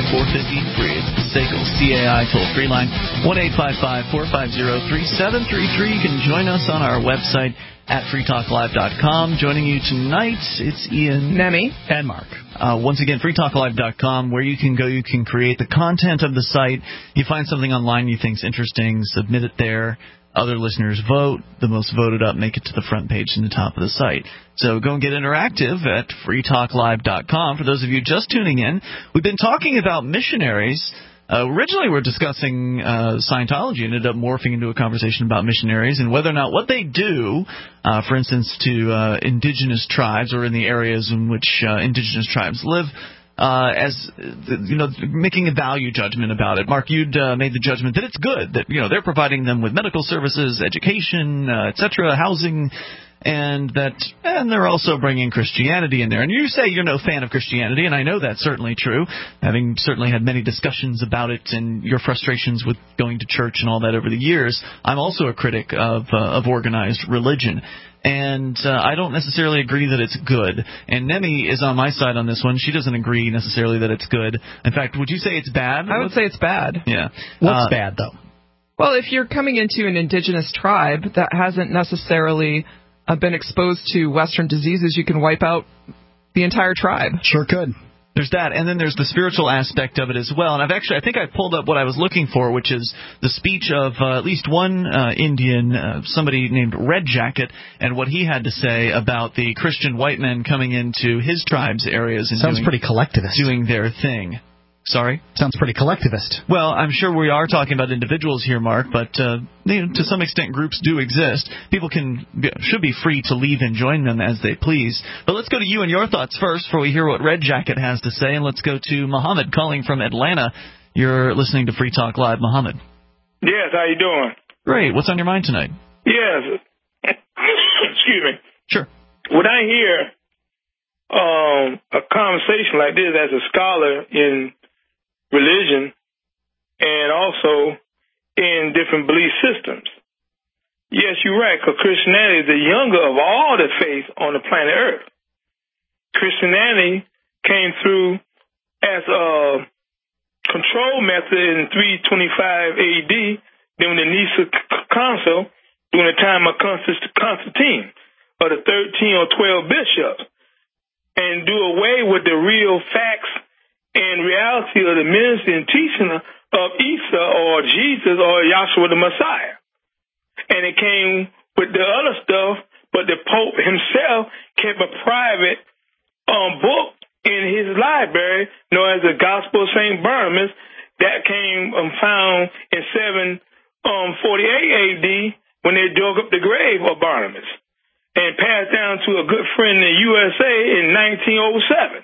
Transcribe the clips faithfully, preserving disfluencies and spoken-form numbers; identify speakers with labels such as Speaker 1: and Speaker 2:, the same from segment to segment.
Speaker 1: four five zero free. It's the S A C L C A I toll-free line, one eight five five, four five zero, three seven three three. You can join us on our website at free talk live dot com. Joining you tonight, it's Ian,
Speaker 2: Nemi,
Speaker 3: and Mark.
Speaker 1: Uh, once again, free talk live dot com, where you can go, you can create the content of the site. You find something online you think's interesting, submit it there. Other listeners vote. The most voted up make it to the front page and the top of the site. So go and get interactive at free talk live dot com. For those of you just tuning in, we've been talking about missionaries. Uh, originally, we were discussing uh, Scientology, and ended up morphing into a conversation about missionaries and whether or not what they do, uh, for instance, to uh, indigenous tribes or in the areas in which uh, indigenous tribes live, Uh, as, you know, making a value judgment about it. Mark, you'd uh, made the judgment that it's good, that, you know, they're providing them with medical services, education, uh, et cetera, housing, and that, and they're also bringing Christianity in there. And you say you're no fan of Christianity, and I know that's certainly true, having certainly had many discussions about it and your frustrations with going to church and all that over the years. I'm also a critic of, uh, of organized religion. And uh, I don't necessarily agree that it's good. And Nemi is on my side on this one. She doesn't agree necessarily that it's good. In fact, would you say it's bad?
Speaker 2: I would say it's bad.
Speaker 1: Yeah.
Speaker 3: What's
Speaker 1: uh,
Speaker 3: bad, though?
Speaker 2: Well, if you're coming into an indigenous tribe that hasn't necessarily uh, been exposed to Western diseases, you can wipe out the entire tribe.
Speaker 3: Sure could.
Speaker 1: There's that, and then there's the spiritual aspect of it as well. And I've actually, I think I pulled up what I was looking for, which is the speech of uh, at least one uh, Indian, uh, somebody named Red Jacket, and what he had to say about the Christian white men coming into his tribe's areas and
Speaker 3: Sounds
Speaker 1: doing,
Speaker 3: pretty collectivist.
Speaker 1: doing their thing. Sorry?
Speaker 3: Sounds pretty collectivist.
Speaker 1: Well, I'm sure we are talking about individuals here, Mark, but uh, you know, to some extent groups do exist. People can should be free to leave and join them as they please. But let's go to you and your thoughts first before we hear what Red Jacket has to say, and let's go to Muhammad calling from Atlanta. You're listening to Free Talk Live. Muhammad.
Speaker 4: Yes, how you doing?
Speaker 1: Great. What's on your mind tonight?
Speaker 4: Yes. Excuse me.
Speaker 1: Sure.
Speaker 4: When I hear um, a conversation like this as a scholar in religion and also in different belief systems. Yes, you're right, because Christianity is the younger of all the faiths on the planet Earth. Christianity came through as a control method in three twenty-five A D during the Nicene Council during the time of Constantine, of the thirteen or twelve bishops, and do away with the real facts and reality of the ministry and teaching of Isa or Jesus or Yahshua the Messiah. And it came with the other stuff, but the Pope himself kept a private um, book in his library known as the Gospel of Saint Barnabas that came um, found in seven forty-eight A D when they dug up the grave of Barnabas and passed down to a good friend in the U S A in nineteen oh seven.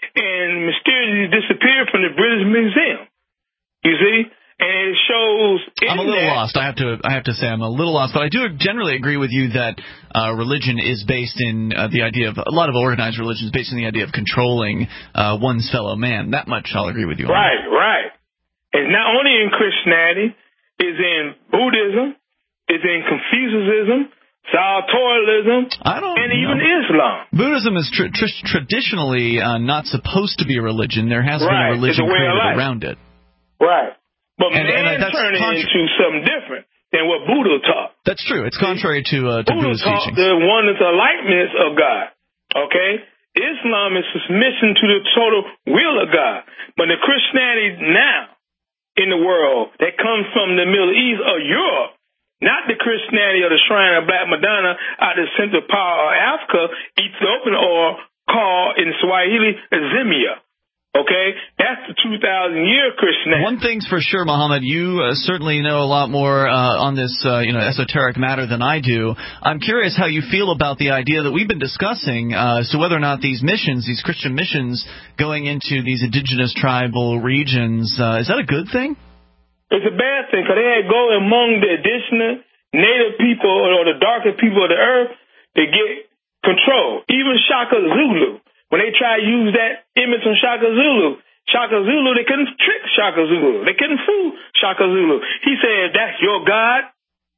Speaker 4: And mysteriously disappeared from the British Museum. You see? And it shows...
Speaker 1: I'm a little that, lost. I have to I have to say I'm a little lost. But I do generally agree with you that uh, religion is based in uh, the idea of... A lot of organized religion is based in the idea of controlling uh, one's fellow man. That much I'll agree with you on.
Speaker 4: Right, right. It's not only in Christianity. It's in Buddhism. It's in Confucianism. Zoroastrianism,
Speaker 1: I don't
Speaker 4: and
Speaker 1: know.
Speaker 4: even Islam.
Speaker 1: Buddhism is tr- tr- traditionally uh, not supposed to be a religion. There has
Speaker 4: right.
Speaker 1: been a religion
Speaker 4: a
Speaker 1: created around it.
Speaker 4: Right. But
Speaker 1: and,
Speaker 4: man
Speaker 1: and
Speaker 4: turned it
Speaker 1: contra-
Speaker 4: into something different than what Buddha taught.
Speaker 1: That's true. It's contrary to, uh, to
Speaker 4: Buddha
Speaker 1: Buddha's
Speaker 4: taught
Speaker 1: teachings.
Speaker 4: the oneness of likeness of God. Okay? Islam is submission to the total will of God. But the Christianity now in the world that comes from the Middle East or Europe, not the Christianity of the Shrine of Black Madonna out of the Central Power of Africa, Ethiopian, or called in Swahili Azimia. Okay? That's the two thousand year Christianity.
Speaker 1: One thing's for sure, Muhammad, you uh, certainly know a lot more uh, on this uh, you know, esoteric matter than I do. I'm curious how you feel about the idea that we've been discussing uh, as to whether or not these missions, these Christian missions going into these indigenous tribal regions, uh, is that a good thing?
Speaker 4: It's a bad thing, because they had go among the indigenous native people or the darker people of the earth to get control. Even Shaka Zulu, when they tried to use that image on Shaka Zulu, Shaka Zulu, they couldn't trick Shaka Zulu. They couldn't fool Shaka Zulu. He said, that's your God.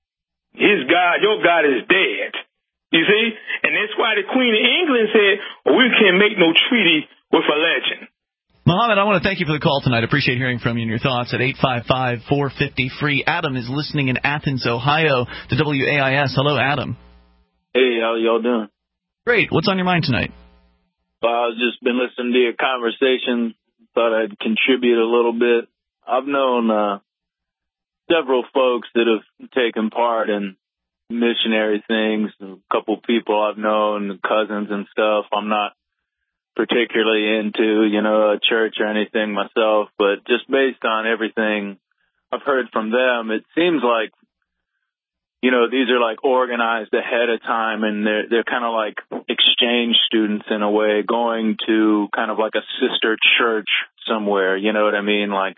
Speaker 4: His God, your God is dead. You see? And that's why the Queen of England said, well, we can't make no treaty with a legend.
Speaker 1: Mohammed, I want to thank you for the call tonight. Appreciate hearing from you and your thoughts at eight five five, four five zero, free. Adam is listening in Athens, Ohio to W A I S. Hello, Adam.
Speaker 3: Hey, how y'all doing?
Speaker 1: Great. What's on your mind tonight?
Speaker 3: Well, I've just been listening to your conversation. Thought I'd contribute a little bit. I've known uh, several folks that have taken part in missionary things. A couple people I've known, cousins and stuff. I'm not particularly into, you know, a church or anything myself, but just based on everything I've heard from them, it seems like, you know, these are like organized ahead of time, and they're they're kind of like exchange students in a way, going to kind of like a sister church somewhere, you know what I mean? Like,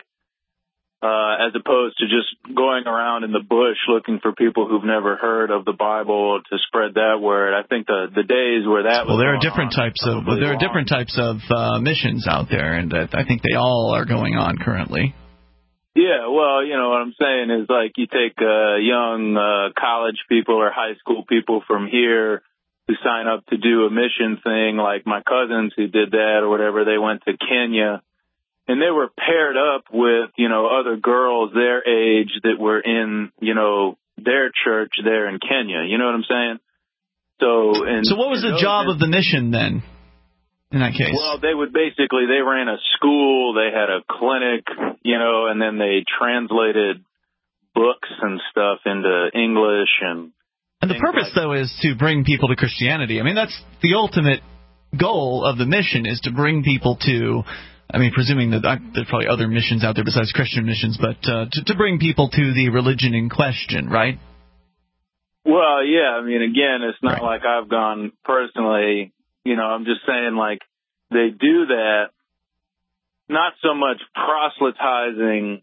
Speaker 3: uh, as opposed to just going around in the bush looking for people who've never heard of the Bible to spread that word. I think the the days where that was
Speaker 1: well, there are
Speaker 3: going
Speaker 1: different
Speaker 3: on,
Speaker 1: types of well, there are
Speaker 3: long.
Speaker 1: different types of uh, missions out there, and uh, I think they all are going on currently.
Speaker 3: Yeah, well, you know, what I'm saying is, like, you take uh, young uh, college people or high school people from here who sign up to do a mission thing, like my cousins who did that or whatever. They went to Kenya, and they were paired up with, you know, other girls their age that were in, you know, their church there in Kenya. You know what I'm saying? So, and,
Speaker 1: so what was the job
Speaker 3: and,
Speaker 1: of the mission then? In that case,
Speaker 3: well, they would basically, they ran a school, they had a clinic, you know, and then they translated books and stuff into English. And
Speaker 1: and the purpose, like, though, is to bring people to Christianity. I mean, that's the ultimate goal of the mission, is to bring people to, I mean, presuming that I, there's probably other missions out there besides Christian missions, but uh, to, to bring people to the religion in question, right?
Speaker 3: Well, yeah, I mean, again, it's not
Speaker 1: right.
Speaker 3: like I've gone personally. You know, I'm just saying, like, they do that, not so much proselytizing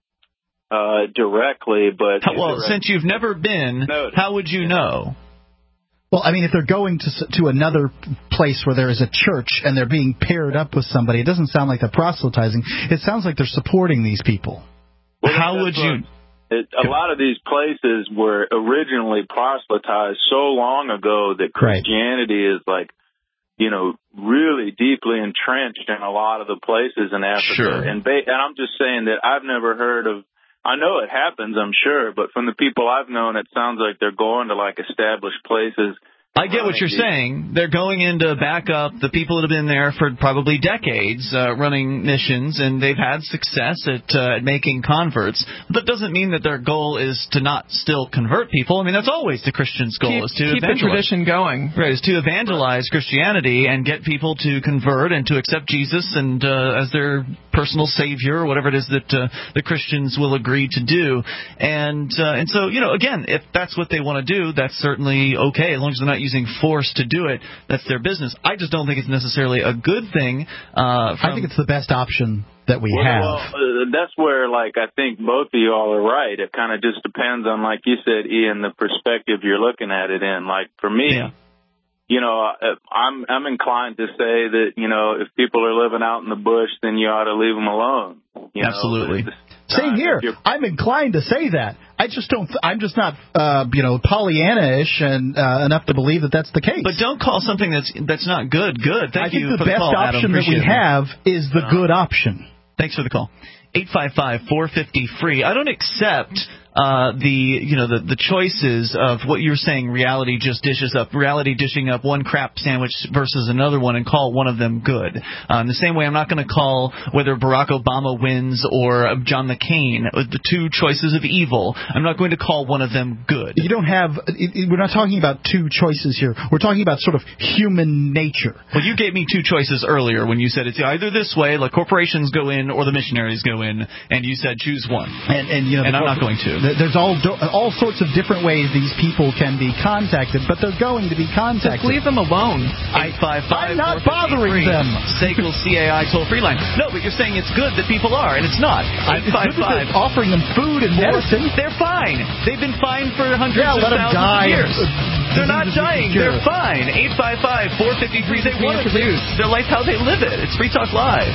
Speaker 3: uh, directly, but...
Speaker 1: How, well, since you've never been, notice. How would you know?
Speaker 5: Well, I mean, if they're going to to another place where there is a church and they're being paired up with somebody, it doesn't sound like they're proselytizing. It sounds like they're supporting these people.
Speaker 3: Well,
Speaker 1: how would you...
Speaker 3: It, a lot of these places were originally proselytized so long ago that Christianity right. is like, you know, really deeply entrenched in a lot of the places in Africa.
Speaker 1: Sure.
Speaker 3: And, ba- and I'm just saying that I've never heard of, I know it happens, I'm sure, but from the people I've known, it sounds like they're going to, like, established places.
Speaker 1: I get what you're saying. They're going in to back up the people that have been there for probably decades uh, running missions, and they've had success at, uh, at making converts. That doesn't mean that their goal is to not still convert people. I mean, that's always the Christian's goal,
Speaker 2: keep,
Speaker 1: is to
Speaker 2: keep
Speaker 1: evangelize.
Speaker 2: the tradition going.
Speaker 1: Right, is to evangelize Christianity and get people to convert and to accept Jesus and uh, as their personal savior or whatever it is that uh, the Christians will agree to do. And uh, and so, you know, again, if that's what they want to do, that's certainly okay, as long as they're not using force to do it. That's their business. I just don't think it's necessarily a good thing. Uh, from
Speaker 5: I think it's the best option that we
Speaker 3: well,
Speaker 5: have.
Speaker 3: Well, uh, that's where, like, I think both of y'all are right. It kind of just depends on, like you said, Ian, the perspective you're looking at it in. Like, for me,
Speaker 1: yeah.
Speaker 3: you know, I'm I'm inclined to say that, you know, if people are living out in the bush, then you ought to leave them alone. You
Speaker 1: Absolutely.
Speaker 3: Know?
Speaker 5: Same here. I'm inclined to say that. I just don't. Th- I'm just not, uh, you know, Pollyanna-ish and uh, enough to believe that that's the case.
Speaker 1: But don't call something that's that's not good good. Thank
Speaker 5: I think
Speaker 1: you
Speaker 5: the
Speaker 1: for
Speaker 5: best
Speaker 1: the call,
Speaker 5: option
Speaker 1: Adam.
Speaker 5: that we
Speaker 1: Appreciate
Speaker 5: have
Speaker 1: it.
Speaker 5: is the good option.
Speaker 1: Thanks for the call. eight five five, four five zero, free. I don't accept uh, the you know the the choices of what you're saying. Reality just dishes up reality dishing up one crap sandwich versus another one and call one of them good. Uh, in the same way, I'm not going to call whether Barack Obama wins or John McCain the two choices of evil. I'm not going to call one of them good.
Speaker 5: You don't have. It, it, we're not talking about two choices here. We're talking about sort of human nature.
Speaker 1: Well, you gave me two choices earlier when you said it's either this way, like corporations go in or the missionaries go in, and you said choose one.
Speaker 5: And, and you know,
Speaker 1: and I'm not going to.
Speaker 5: There's all all sorts of different ways these people can be contacted, but they're going to be contacted.
Speaker 2: Just leave them alone.
Speaker 1: eight five five,
Speaker 5: I'm not bothering them.
Speaker 1: S A C L C A I toll-free line. No, but you're saying it's good that people are, and it's not. eight five five.
Speaker 5: Offering them food and medicine.
Speaker 1: They're fine. They've been fine for hundreds
Speaker 5: yeah,
Speaker 1: of
Speaker 5: let them
Speaker 1: thousands
Speaker 5: die.
Speaker 1: of years. They're not dying. They're fine. eight five five, four five zero, free. They want to live their life how they live it. It's Free Talk Live.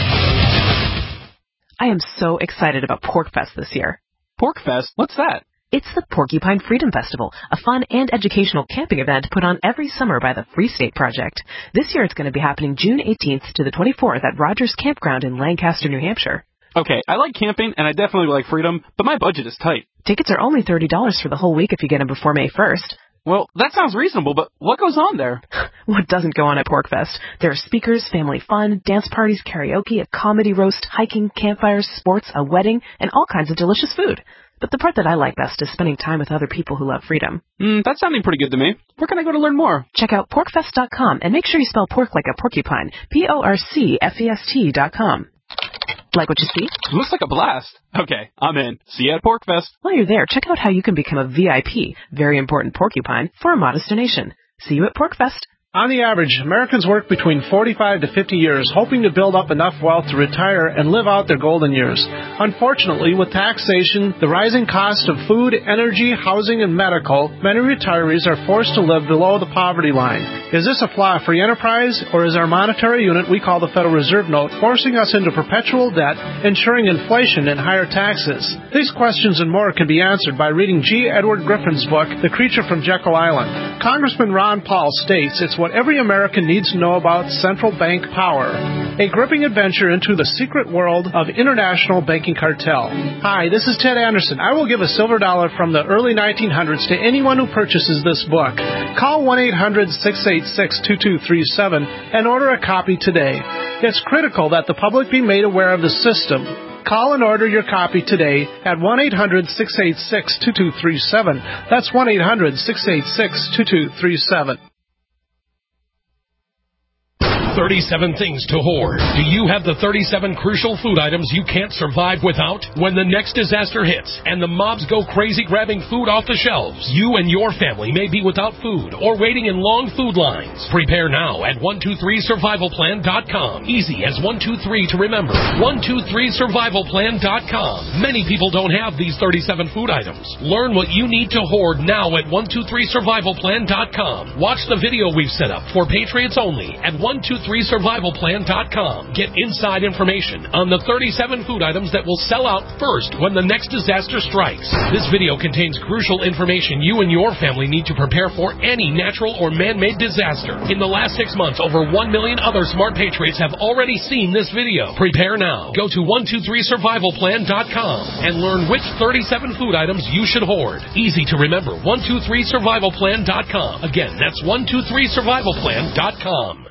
Speaker 6: I am so excited about PorcFest this year.
Speaker 7: PorcFest? What's that?
Speaker 6: It's the Porcupine Freedom Festival, a fun and educational camping event put on every summer by the Free State Project. This year it's going to be happening June eighteenth to the twenty-fourth at Rogers Campground in Lancaster, New Hampshire.
Speaker 7: Okay, I like camping and I definitely like freedom, but my budget is tight.
Speaker 6: Tickets are only thirty dollars for the whole week if you get them before May first.
Speaker 7: Well, that sounds reasonable, but what goes on there?
Speaker 6: What doesn't go on at PorcFest? There are speakers, family fun, dance parties, karaoke, a comedy roast, hiking, campfires, sports, a wedding, and all kinds of delicious food. But the part that I like best is spending time with other people who love freedom.
Speaker 7: Mm, that's sounding pretty good to me. Where can I go to learn more?
Speaker 6: Check out porc fest dot com and make sure you spell pork like a porcupine. P O R C F E S T dot com. Like what you see?
Speaker 7: Looks like a blast. Okay, I'm in. See you at PorcFest.
Speaker 6: While you're there, check out how you can become a V I P, very important porcupine, for a modest donation. See you at PorcFest.
Speaker 8: On the average, Americans work between forty-five to fifty years, hoping to build up enough wealth to retire and live out their golden years. Unfortunately, with taxation, the rising cost of food, energy, housing, and medical, many retirees are forced to live below the poverty line. Is this a flaw-free enterprise, or is our monetary unit we call the Federal Reserve Note forcing us into perpetual debt, ensuring inflation and higher taxes? These questions and more can be answered by reading G. Edward Griffin's book, The Creature from Jekyll Island. Congressman Ron Paul states it's what every American needs to know about central bank power. A gripping adventure into the secret world of international banking cartel. Hi, this is Ted Anderson. I will give a silver dollar from the early nineteen hundreds to anyone who purchases this book. Call one eight hundred six eight six two two three seven and order a copy today. It's critical that the public be made aware of the system. Call and order your copy today at one eight hundred six eight six two two three seven. That's one eight hundred six eight six two two three seven.
Speaker 9: thirty-seven things to hoard. Do you have the thirty-seven crucial food items you can't survive without? When the next disaster hits and the mobs go crazy grabbing food off the shelves, you and your family may be without food or waiting in long food lines. Prepare now at one two three survival plan dot com. Easy as one two three to remember. one two three survival plan dot com. Many people don't have these thirty-seven food items. Learn what you need to hoard now at one two three survival plan dot com. Watch the video we've set up for Patriots only at one two three survival plan dot com. Get inside information on the thirty-seven food items that will sell out first when the next disaster strikes. This video contains crucial information you and your family need to prepare for any natural or man-made disaster. In the last six months, over one million other smart patriots have already seen this video. Prepare now. Go to one two three survival plan dot com and learn which thirty-seven food items you should hoard. Easy to remember. one two three survival plan dot com. Again, that's one two three survival plan dot com.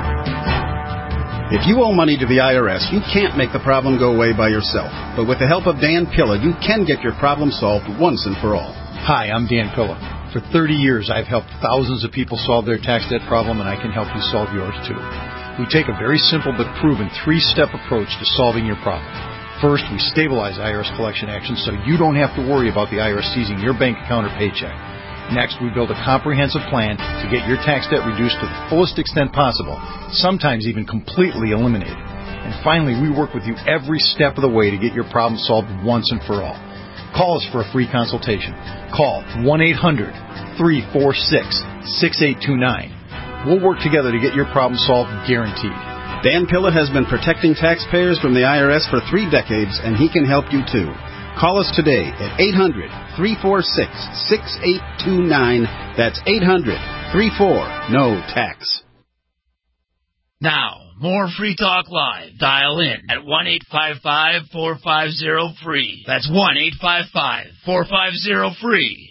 Speaker 10: If you owe money to the I R S, you can't make the problem go away by yourself. But with the help of Dan Pilla, you can get your problem solved once and for all.
Speaker 11: Hi, I'm Dan Pilla. For thirty years, I've helped thousands of people solve their tax debt problem, and I can help you solve yours too. We take a very simple but proven three-step approach to solving your problem. First, we stabilize I R S collection actions so you don't have to worry about the I R S seizing your bank account or paycheck. Next, we build a comprehensive plan to get your tax debt reduced to the fullest extent possible, sometimes even completely eliminated. And finally, we work with you every step of the way to get your problem solved once and for all. Call us for a free consultation. Call one eight hundred three four six six eight two nine. We'll work together to get your problem solved, guaranteed.
Speaker 10: Dan Pilla has been protecting taxpayers from the I R S for three decades, and he can help you too. Call us today at eight hundred three four six six eight two nine. That's eight hundred three four N O tax.
Speaker 12: Now, more Free Talk Live. Dial in at one eight five five four five zero free. That's one eight five five four five zero free.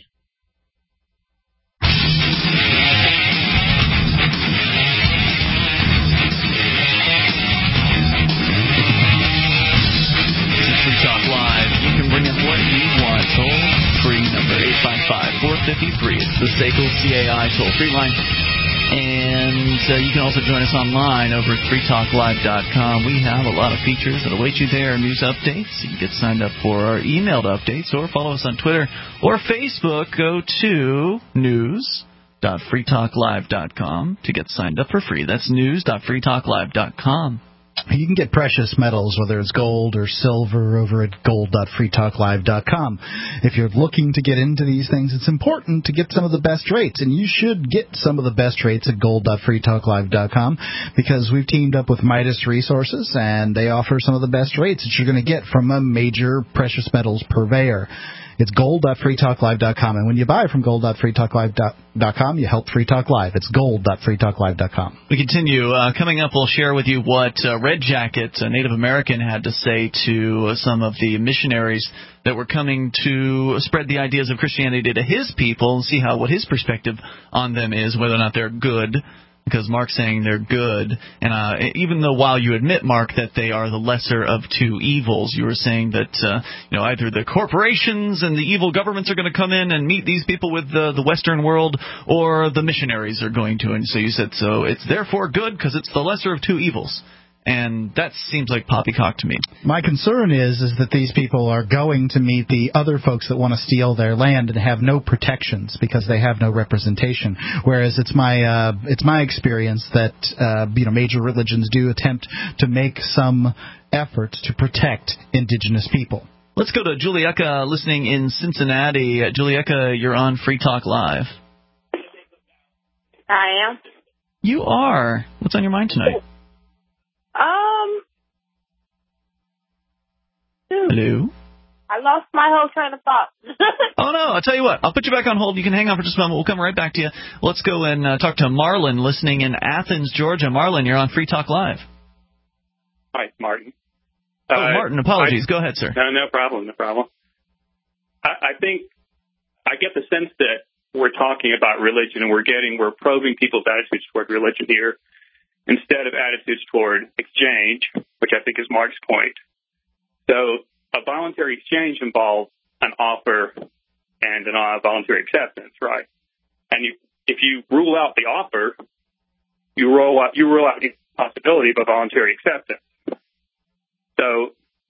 Speaker 12: Free Talk Live. You can bring in what you want. Toll free number eight five five four five three. It's the S A C L C A I toll free line. And uh, you can also join us online over at free talk live dot com. We have a lot of features that await you there. News updates. You can get signed up for our emailed updates or follow us on Twitter or Facebook. Go to news dot free talk live dot com to get signed up for free. That's news dot free talk live dot com.
Speaker 5: You can get precious metals, whether it's gold or silver, over at gold dot free talk live dot com. If you're looking to get into these things, it's important to get some of the best rates, and you should get some of the best rates at gold dot free talk live dot com, because we've teamed up with Midas Resources, and they offer some of the best rates that you're going to get from a major precious metals purveyor. It's gold dot free talk live dot com, and when you buy from gold dot free talk live dot com, you help Free Talk Live. It's gold dot free talk live dot com.
Speaker 1: We continue. Uh, coming up, we'll share with you what uh, Red Jacket, a Native American, had to say to uh, some of the missionaries that were coming to spread the ideas of Christianity to his people, and see how what his perspective on them is, whether or not they're good. Because Mark's saying they're good, and uh, even though while you admit, Mark, that they are the lesser of two evils, you were saying that uh, you know either the corporations and the evil governments are going to come in and meet these people with the, the Western world, or the missionaries are going to. And so you said, so it's therefore good because it's the lesser of two evils. And that seems like poppycock to me.
Speaker 5: My concern is is that these people are going to meet the other folks that want to steal their land and have no protections because they have no representation. Whereas it's my uh, it's my experience that uh, you know major religions do attempt to make some effort to protect indigenous people.
Speaker 1: Let's go to Julieka listening in Cincinnati. Uh, Julieka, you're on Free Talk Live.
Speaker 13: I am.
Speaker 1: You are. What's on your mind tonight?
Speaker 13: Um.
Speaker 1: Hello?
Speaker 13: I lost my whole train of thought.
Speaker 1: Oh, no. I'll tell you what. I'll put you back on hold. You can hang on for just a moment. We'll come right back to you. Let's go and uh, talk to Marlon, listening in Athens, Georgia. Marlon, you're on Free Talk Live.
Speaker 14: Hi, Martin.
Speaker 1: Oh,
Speaker 14: uh,
Speaker 1: Martin, apologies.
Speaker 14: I,
Speaker 1: go ahead, sir.
Speaker 14: No, no problem. No problem. I, I think I get the sense that we're talking about religion, and we're getting, we're probing people's attitudes toward religion here, instead of attitudes toward exchange, which I think is Mark's point. So a voluntary exchange involves an offer and an uh, voluntary acceptance, right? And you, if you rule out the offer, you rule out, you rule out the possibility of a voluntary acceptance. So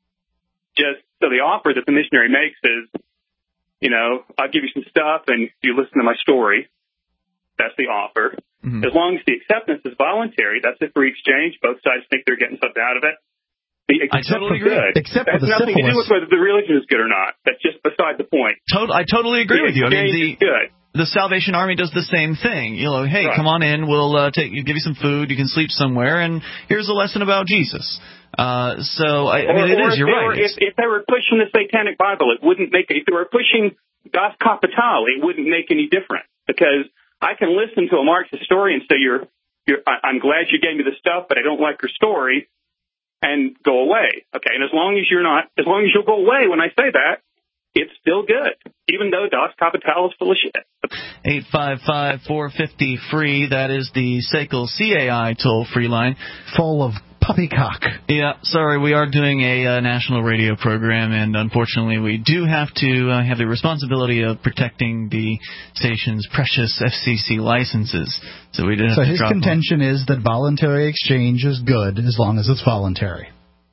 Speaker 14: just so the offer that the missionary makes is, you know, I'll give you some stuff and you listen to my story. That's the offer. Mm-hmm. As long as the acceptance is voluntary, that's a free exchange. Both sides think they're getting something out of it. The
Speaker 1: I totally agree.
Speaker 14: Good.
Speaker 5: Except
Speaker 14: that
Speaker 5: for the
Speaker 14: has nothing
Speaker 5: syphilis.
Speaker 14: to do with whether the religion is good or not. That's just beside the point.
Speaker 1: Tot- I totally agree
Speaker 14: the
Speaker 1: with you. I mean, the,
Speaker 14: good.
Speaker 1: the Salvation Army does the same thing. You know, hey,
Speaker 14: right.
Speaker 1: come on in. We'll uh, take you, give you some food. You can sleep somewhere, and here's a lesson about Jesus. Uh, so I, I mean,
Speaker 14: or,
Speaker 1: it is. You're right.
Speaker 14: Were, if, if they were pushing the Satanic Bible, it wouldn't make. If they were pushing Das Kapital, it wouldn't make any difference, because I can listen to a Marxist story and say, "You're, you're. I'm glad you gave me the stuff, but I don't like your story," and go away. Okay, and as long as you're not, as long as you'll go away when I say that, it's still good, even though Das Kapital is full of shit.
Speaker 1: eight five five, four five zero, free. That is the S A C L C A I toll-free line.
Speaker 5: Full of puppycock.
Speaker 1: Yeah, sorry, we are doing a uh, national radio program, and unfortunately we do have to uh, have the responsibility of protecting the station's precious F C C licenses. So we did have
Speaker 5: so
Speaker 1: to
Speaker 5: his
Speaker 1: drop
Speaker 5: contention them. Is that voluntary exchange is good as long as it's voluntary.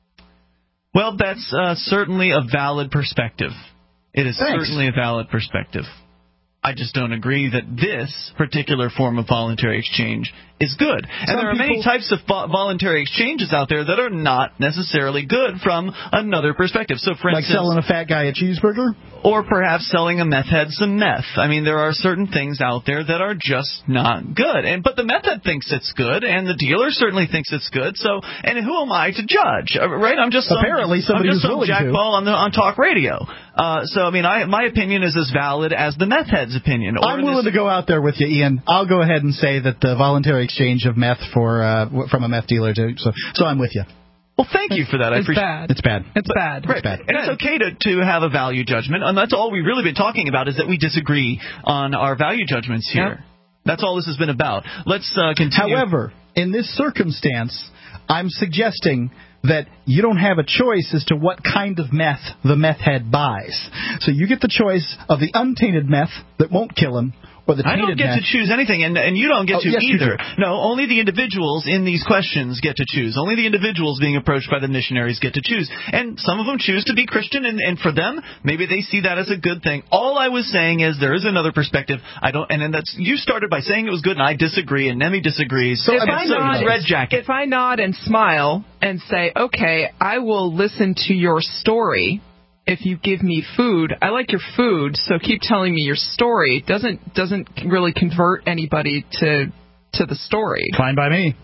Speaker 1: Well, that's uh, certainly a valid perspective. It is
Speaker 5: Thanks.
Speaker 1: certainly a valid perspective. I just don't agree that this particular form of voluntary exchange is good. And
Speaker 5: Some
Speaker 1: there are many types of vo- voluntary exchanges out there that are not necessarily good from another perspective. So, for
Speaker 5: like
Speaker 1: instance,
Speaker 5: selling a fat guy a cheeseburger?
Speaker 1: Or perhaps selling a meth head some meth. I mean, there are certain things out there that are just not good. And But the meth head thinks it's good, and the dealer certainly thinks it's good. So, and who am I to judge, right? I'm just
Speaker 5: Apparently
Speaker 1: some,
Speaker 5: somebody
Speaker 1: I'm just
Speaker 5: who's
Speaker 1: some
Speaker 5: willing to.
Speaker 1: jackball on, the, on talk radio. Uh, so, I mean, I, my opinion is as valid as the meth head's opinion. Or
Speaker 5: I'm willing this... to go out there with you, Ian. I'll go ahead and say that the voluntary exchange of meth for uh, from a meth dealer to so so I'm with you.
Speaker 1: Well, thank you for that. I
Speaker 2: it's
Speaker 1: appreciate
Speaker 2: bad.
Speaker 5: It's bad.
Speaker 2: It's
Speaker 1: but,
Speaker 2: bad.
Speaker 1: Right.
Speaker 5: It's bad.
Speaker 1: And it's okay to, to have a value judgment, and that's all we've really been talking about is that we disagree on our value judgments here.
Speaker 2: Yep.
Speaker 1: That's all this has been about. Let's uh, continue.
Speaker 5: However, in this circumstance, I'm suggesting that you don't have a choice as to what kind of meth the meth head buys. So you get the choice of the untainted meth that won't kill him, or the
Speaker 1: I don't get
Speaker 5: meth.
Speaker 1: to choose anything, and, and you don't get
Speaker 5: oh,
Speaker 1: to
Speaker 5: yes,
Speaker 1: either.
Speaker 5: You do.
Speaker 1: No, only the individuals in these questions get to choose. Only the individuals being approached by the missionaries get to choose. And some of them choose to be Christian, and, and for them, maybe they see that as a good thing. All I was saying is there is another perspective. I don't, and then that's you started by saying it was good, and I disagree, and Nemi disagrees.
Speaker 2: So
Speaker 1: if I
Speaker 2: nodded,
Speaker 1: Red Jacket.
Speaker 2: If I nodded and smile and say, okay, I will listen to your story if you give me food. I like your food, so keep telling me your story. Doesn't doesn't really convert anybody to to the story.
Speaker 5: Fine by me.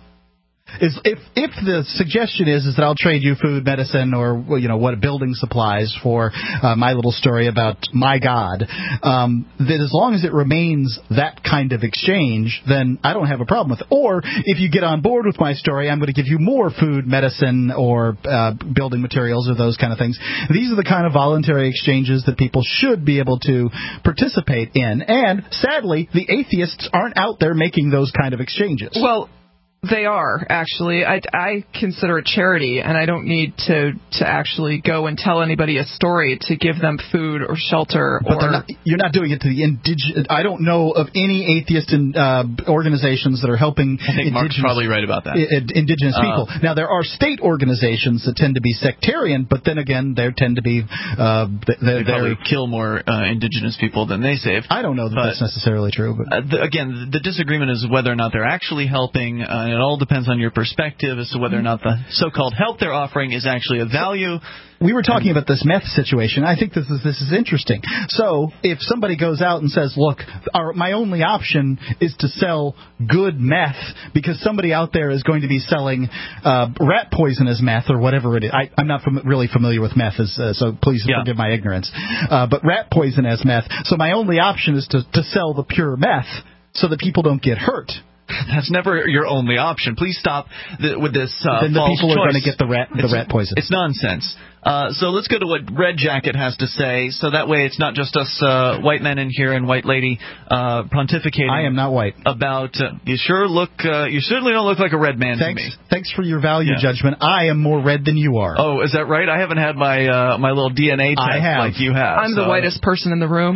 Speaker 5: Is if if the suggestion is is that I'll trade you food, medicine, or well, you know what, building supplies for uh, my little story about my God, um, that as long as it remains that kind of exchange, then I don't have a problem with it. Or if you get on board with my story, I'm going to give you more food, medicine, or uh, building materials, or those kind of things. These are the kind of voluntary exchanges that people should be able to participate in. And sadly, the atheists aren't out there making those kind of exchanges.
Speaker 2: Well, they are, actually. I, I consider it charity, and I don't need to, to actually go and tell anybody a story to give them food or shelter.
Speaker 5: But
Speaker 2: or
Speaker 5: not, you're not doing it to the indigenous. I don't know of any atheist in, uh, organizations that are helping
Speaker 1: I think Mark's probably right about that.
Speaker 5: I, indigenous
Speaker 1: uh,
Speaker 5: people. Now, there are state organizations that tend to be sectarian, but then again, they tend to be... Uh,
Speaker 1: they probably kill more uh, indigenous people than they save.
Speaker 5: I don't know that
Speaker 1: but,
Speaker 5: that's necessarily true. But
Speaker 1: uh, the, again, the disagreement is whether or not they're actually helping... Uh, it all depends on your perspective as to whether or not the so-called help they're offering is actually of value.
Speaker 5: We were talking about this meth situation. I think this is this is interesting. So if somebody goes out and says, look, our, my only option is to sell good meth because somebody out there is going to be selling uh, rat poison as meth or whatever it is. I, I'm not fam- really familiar with meth, as, uh, so please yeah. forgive my ignorance. Uh, but rat poison as meth. So my only option is to, to sell the pure meth so that people don't get hurt.
Speaker 1: That's never your only option. Please stop the, with this uh,
Speaker 5: then the
Speaker 1: false
Speaker 5: people
Speaker 1: choice.
Speaker 5: are going to get the rat the
Speaker 1: it's,
Speaker 5: rat poison.
Speaker 1: It's nonsense. Uh, so let's go to what Red Jacket has to say. So that way, it's not just us uh, white men in here and white lady uh, pontificating.
Speaker 5: I am not white.
Speaker 1: About uh, you sure look. Uh, you certainly don't look like a red man
Speaker 5: thanks,
Speaker 1: to me.
Speaker 5: Thanks for your value
Speaker 1: yeah.
Speaker 5: judgment. I am more red than you are.
Speaker 1: Oh, is that right? I haven't had my uh, my little D N A test
Speaker 5: I have.
Speaker 1: like you have.
Speaker 2: I'm
Speaker 1: so.
Speaker 2: the whitest person in the room.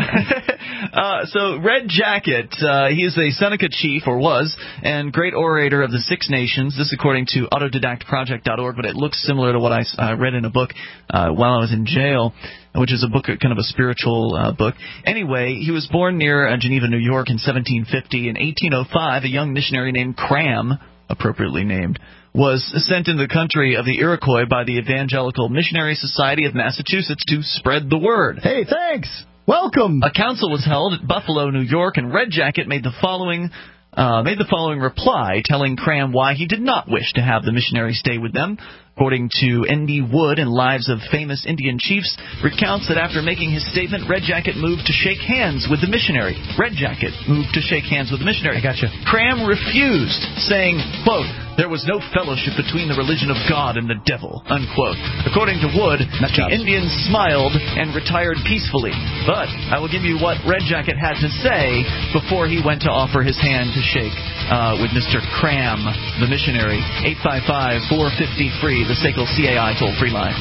Speaker 1: uh, so Red Jacket, uh, he is a Seneca chief, or was, and great orator of the Six Nations. This according to autodidact project dot org, but it looks similar to what I uh, read in a book uh, while I was in jail, which is a book, kind of a spiritual uh, book. Anyway, he was born near uh, Geneva, New York in seventeen fifty. In eighteen oh five, a young missionary named Cram, appropriately named, was sent into the country of the Iroquois by the Evangelical Missionary Society of Massachusetts to spread the word.
Speaker 5: Hey, thanks! Welcome!
Speaker 1: A council was held at Buffalo, New York, and Red Jacket made the following... Uh, made the following reply, telling Cram why he did not wish to have the missionary stay with them. According to N D Wood and Lives of Famous Indian Chiefs, recounts that after making his statement, Red Jacket moved to shake hands with the missionary. Red Jacket moved to shake hands with the missionary.
Speaker 5: I gotcha.
Speaker 1: Cram refused, saying, quote, there was no fellowship between the religion of God and the devil, unquote. According to Wood,
Speaker 5: Nut
Speaker 1: the
Speaker 5: jobs.
Speaker 1: Indians smiled and retired peacefully. But I will give you what Red Jacket had to say before he went to offer his hand to shake uh, with Mister Cram, the missionary. eight five five, four five zero, free, the S A C L C A I toll-free line.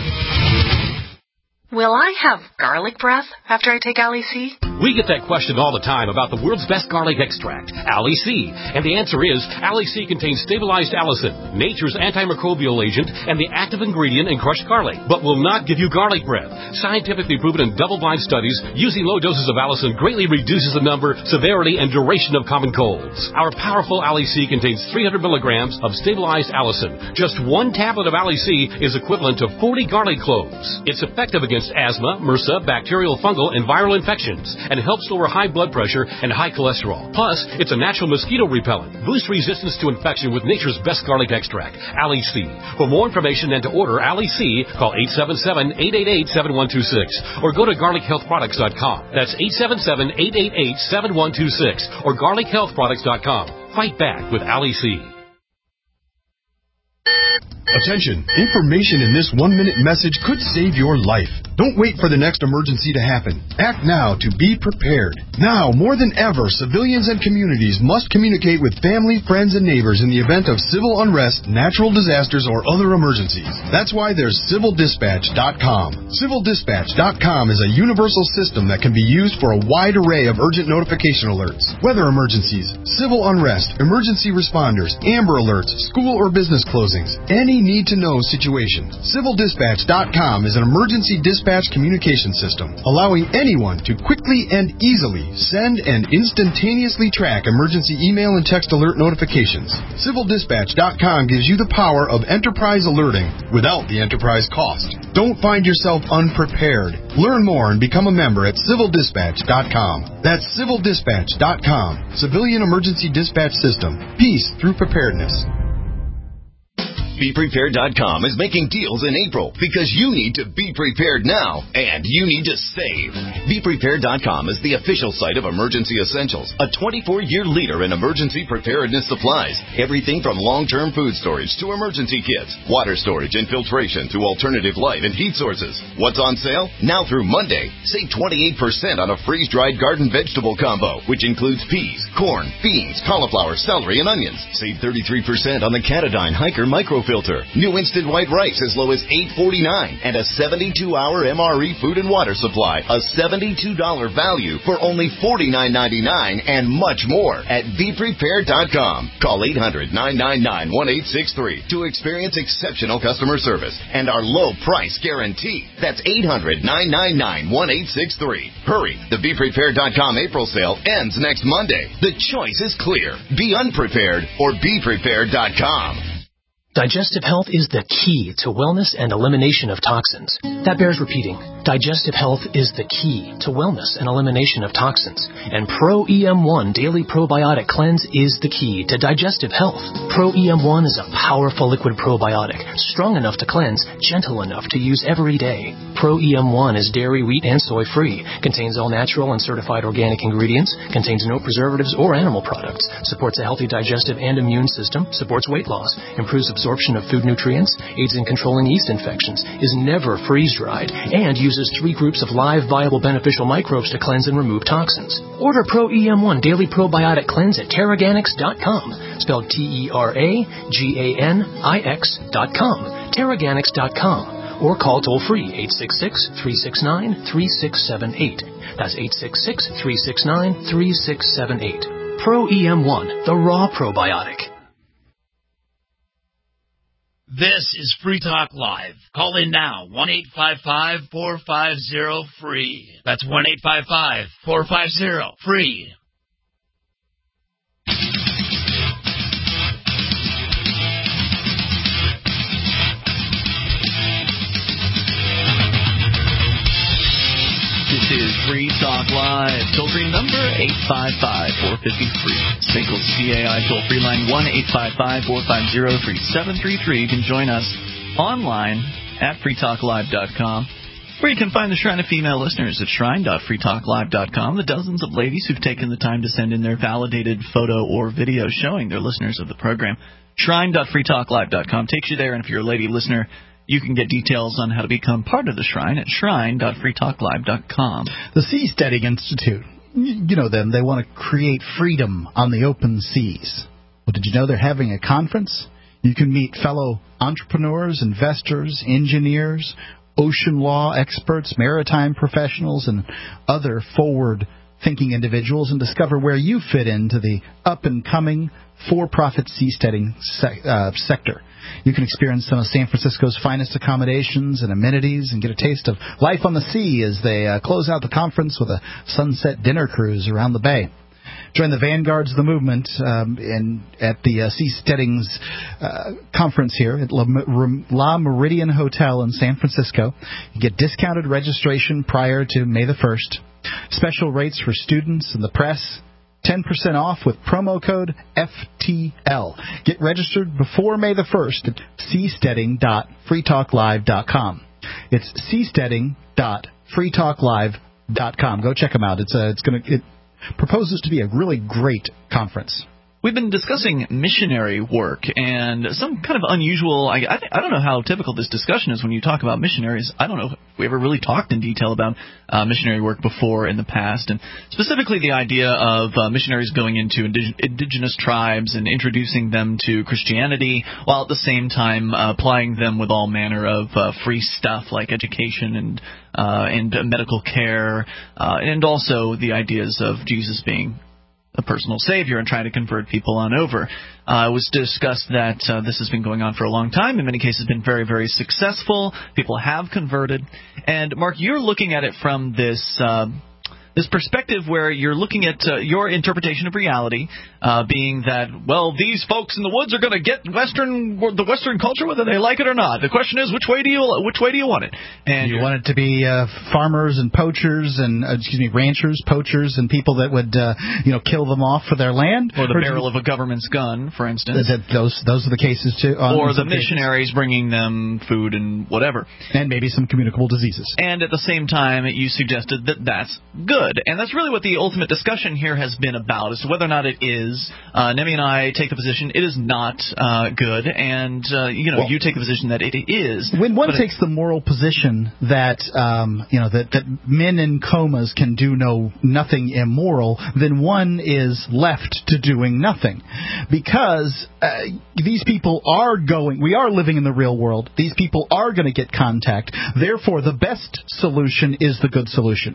Speaker 15: Will I have garlic breath after I take Ali C?
Speaker 9: We get that question all the time about the world's best garlic extract, Ali C. And the answer is, Ali C contains stabilized allicin, nature's antimicrobial agent, and the active ingredient in crushed garlic, but will not give you garlic breath. Scientifically proven in double-blind studies, using low doses of allicin greatly reduces the number, severity, and duration of common colds. Our powerful Ali C contains three hundred milligrams of stabilized allicin. Just one tablet of Ali C is equivalent to forty garlic cloves. It's effective against asthma, MRSA, bacterial, fungal, and viral infections, and helps lower high blood pressure and high cholesterol. Plus, it's a natural mosquito repellent. Boost resistance to infection with nature's best garlic extract, Ali C. For more information and to order Ali C, call eight seven seven, eight eight eight, seven one two six or go to garlic health products dot com. That's eight seven seven, eight eight eight, seven one two six or garlic health products dot com. Fight back with Ali C.
Speaker 16: Attention! Information in this one-minute message could save your life. Don't wait for the next emergency to happen. Act now to be prepared. Now, more than ever, civilians and communities must communicate with family, friends, and neighbors in the event of civil unrest, natural disasters, or other emergencies. That's why there's civil dispatch dot com. civil dispatch dot com is a universal system that can be used for a wide array of urgent notification alerts. Weather emergencies, civil unrest, emergency responders, Amber Alerts, school or business closings, any need-to-know situation. civil dispatch dot com is an emergency dispatch Dispatch communication system, allowing anyone to quickly and easily send and instantaneously track emergency email and text alert notifications. Civil Dispatch dot com gives you the power of enterprise alerting without the enterprise cost. Don't find yourself unprepared. Learn more and become a member at Civil Dispatch dot com. That's Civil Dispatch dot com. Civilian Emergency Dispatch System. Peace through preparedness.
Speaker 17: Be Prepared dot com is making deals in April because you need to be prepared now and you need to save. Be Prepared dot com is the official site of Emergency Essentials, a twenty-four year leader in emergency preparedness supplies. Everything from long-term food storage to emergency kits, water storage and filtration to alternative light and heat sources. What's on sale? Now through Monday, save twenty-eight percent on a freeze-dried garden vegetable combo, which includes peas, corn, beans, cauliflower, celery, and onions. Save thirty-three percent on the Catadyne Hiker microfilter. New instant white rice as low as eight forty-nine, and a seventy-two hour M R E food and water supply, a seventy-two dollars value for only forty-nine ninety-nine, and much more at Be Prepared dot com. Call eight hundred nine nine nine one eight six three to experience exceptional customer service and our low price guarantee. That's eight hundred nine nine nine one eight six three. Hurry, the Be Prepared dot com April sale ends next Monday. The choice is clear. Be unprepared or Be Prepared dot com.
Speaker 18: Digestive health is the key to wellness and elimination of toxins. That bears repeating. Digestive health is the key to wellness and elimination of toxins. And Pro E M one Daily Probiotic Cleanse is the key to digestive health. Pro E M one is a powerful liquid probiotic, strong enough to cleanse, gentle enough to use every day. Pro E M one is dairy, wheat, and soy free, contains all natural and certified organic ingredients, contains no preservatives or animal products, supports a healthy digestive and immune system, supports weight loss, improves absorption of food nutrients, aids in controlling yeast infections, is never freeze-dried, and uses three groups of live, viable, beneficial microbes to cleanse and remove toxins. Order Pro E M one Daily Probiotic Cleanse at Terraganix dot com, spelled T E R A G A N I X dot com, Terraganix dot com, or call toll-free eight six six, three six nine, three six seven eight. That's eight six six, three six nine, three six seven eight. Pro E M one, the raw probiotic.
Speaker 19: This is Free Talk Live. Call in now, one eight five five, four five zero, free. That's one eight five five, four five zero, free.
Speaker 1: This is Free Talk Live. Toll-free number eight five five, four five zero, free. Single C A I toll-free line one eight five five, four five zero, three seven three three. You can join us online at free talk live dot com, where you can find the Shrine of Female listeners at shrine dot free talk live dot com. The dozens of ladies who've taken the time to send in their validated photo or video showing they're listeners of the program. shrine dot free talk live dot com takes you there, and if you're a lady listener, you can get details on how to become part of the Shrine at shrine dot free talk live dot com.
Speaker 5: The Seasteading Institute, you know them, they want to create freedom on the open seas. Well, did you know they're having a conference? You can meet fellow entrepreneurs, investors, engineers, ocean law experts, maritime professionals, and other forward-thinking individuals and discover where you fit into the up-and-coming for-profit seasteading se- uh, sector. You can experience some of San Francisco's finest accommodations and amenities and get a taste of life on the sea as they uh, close out the conference with a sunset dinner cruise around the bay. Join the vanguards of the movement um, in, at the uh, Seasteading's uh, conference here at La, La Meridian Hotel in San Francisco. You get discounted registration prior to May the first. Special rates for students and the press. ten percent off with promo code F T L. Get registered before May the first at seasteading dot free talk live dot com. It's seasteading dot free talk live dot com. Go check them out. It's, uh, it's gonna, it proposes to be a really great conference.
Speaker 1: We've been discussing missionary work and some kind of unusual, I, I, I don't know how typical this discussion is when you talk about missionaries. I don't know if we ever really talked in detail about uh, missionary work before in the past, and specifically the idea of uh, missionaries going into indig- indigenous tribes and introducing them to Christianity while at the same time uh, applying them with all manner of uh, free stuff like education and, uh, and medical care, uh, and also the ideas of Jesus being a personal savior and trying to convert people on over. Uh, it was discussed that uh, this has been going on for a long time. In many cases, been very, very successful. People have converted. And, Mark, you're looking at it from this... Uh, This perspective where you're looking at uh, your interpretation of reality, uh, being that, well, these folks in the woods are going to get Western the Western culture whether they like it or not. The question is, which way do you which way do you want it? And
Speaker 5: you want it to be uh, farmers and poachers and uh, excuse me, ranchers, poachers, and people that would uh, you know kill them off for their land,
Speaker 1: or the
Speaker 5: or
Speaker 1: barrel of a government's gun, for instance.
Speaker 5: That, those those are the cases too. Um,
Speaker 1: or the missionaries cases. Bringing them food and whatever,
Speaker 5: and maybe some communicable diseases.
Speaker 1: And at the same time, you suggested that that's good. And that's really what the ultimate discussion here has been about, as to whether or not it is. Uh, Nemi and I take the position it is not uh, good, and uh, you know well, you take the position that it is.
Speaker 5: When one takes it, the moral position that um, you know that, that men in comas can do no nothing immoral, then one is left to doing nothing, because uh, these people are going. We are living in the real world. These people are going to get contact. Therefore, the best solution is the good solution.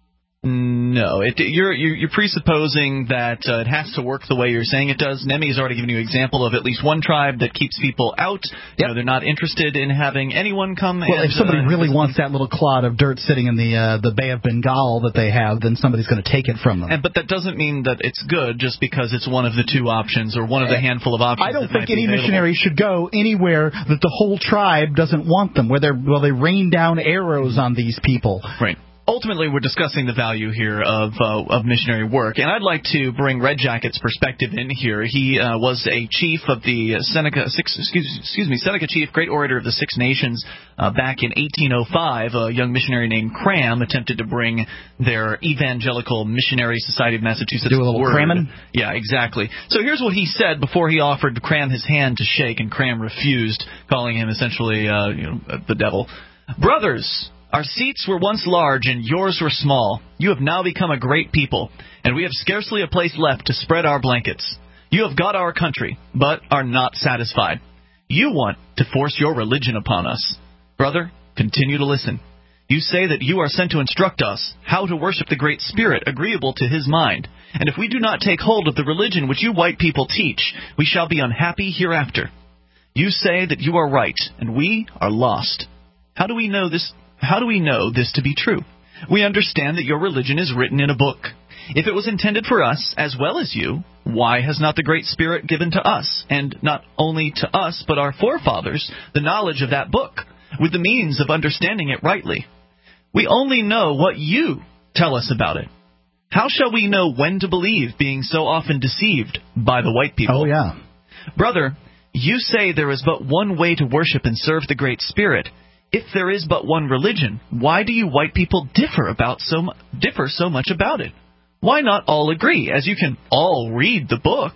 Speaker 1: No, it, you're, you're presupposing that uh, it has to work the way you're saying it does. Nemi has already given you an example of at least one tribe that keeps people out. Yep. You know, they're not interested in having anyone come.
Speaker 5: Well,
Speaker 1: and,
Speaker 5: if somebody
Speaker 1: uh,
Speaker 5: really wants that little clod of dirt sitting in the uh, the Bay of Bengal that they have, then somebody's going to take it from them.
Speaker 1: And, but that doesn't mean that it's good just because it's one of the two options or one of the handful of options.
Speaker 5: I don't think any missionary should go anywhere that the whole tribe doesn't want them, where they well they rain down arrows on these people.
Speaker 1: Right. Ultimately, we're discussing the value here of uh, of missionary work, and I'd like to bring Red Jacket's perspective in here. He uh, was a chief of the Seneca, six, excuse, excuse me, Seneca chief, great orator of the Six Nations uh, back in eighteen oh five. A young missionary named Cram attempted to bring their Evangelical Missionary Society of Massachusetts.
Speaker 5: Do a little
Speaker 1: word.
Speaker 5: cramming?
Speaker 1: Yeah, exactly. So here's what he said before he offered Cram his hand to shake, and Cram refused, calling him essentially uh, you know, the devil. Brothers, our seats were once large and yours were small. You have now become a great people, and we have scarcely a place left to spread our blankets. You have got our country, but are not satisfied. You want to force your religion upon us. Brother, continue to listen. You say that you are sent to instruct us how to worship the Great Spirit agreeable to his mind, and if we do not take hold of the religion which you white people teach, we shall be unhappy hereafter. You say that you are right, and we are lost. How do we know this? How do we know this to be true? We understand that your religion is written in a book. If it was intended for us as well as you, why has not the Great Spirit given to us, and not only to us but our forefathers, the knowledge of that book, with the means of understanding it rightly? We only know what you tell us about it. How shall we know when to believe, being so often deceived by the white people?
Speaker 5: Oh, yeah.
Speaker 1: Brother, you say there is but one way to worship and serve the Great Spirit. If there is but one religion, why do you white people differ about so mu- differ so much about it? Why not all agree, as you can all read the book?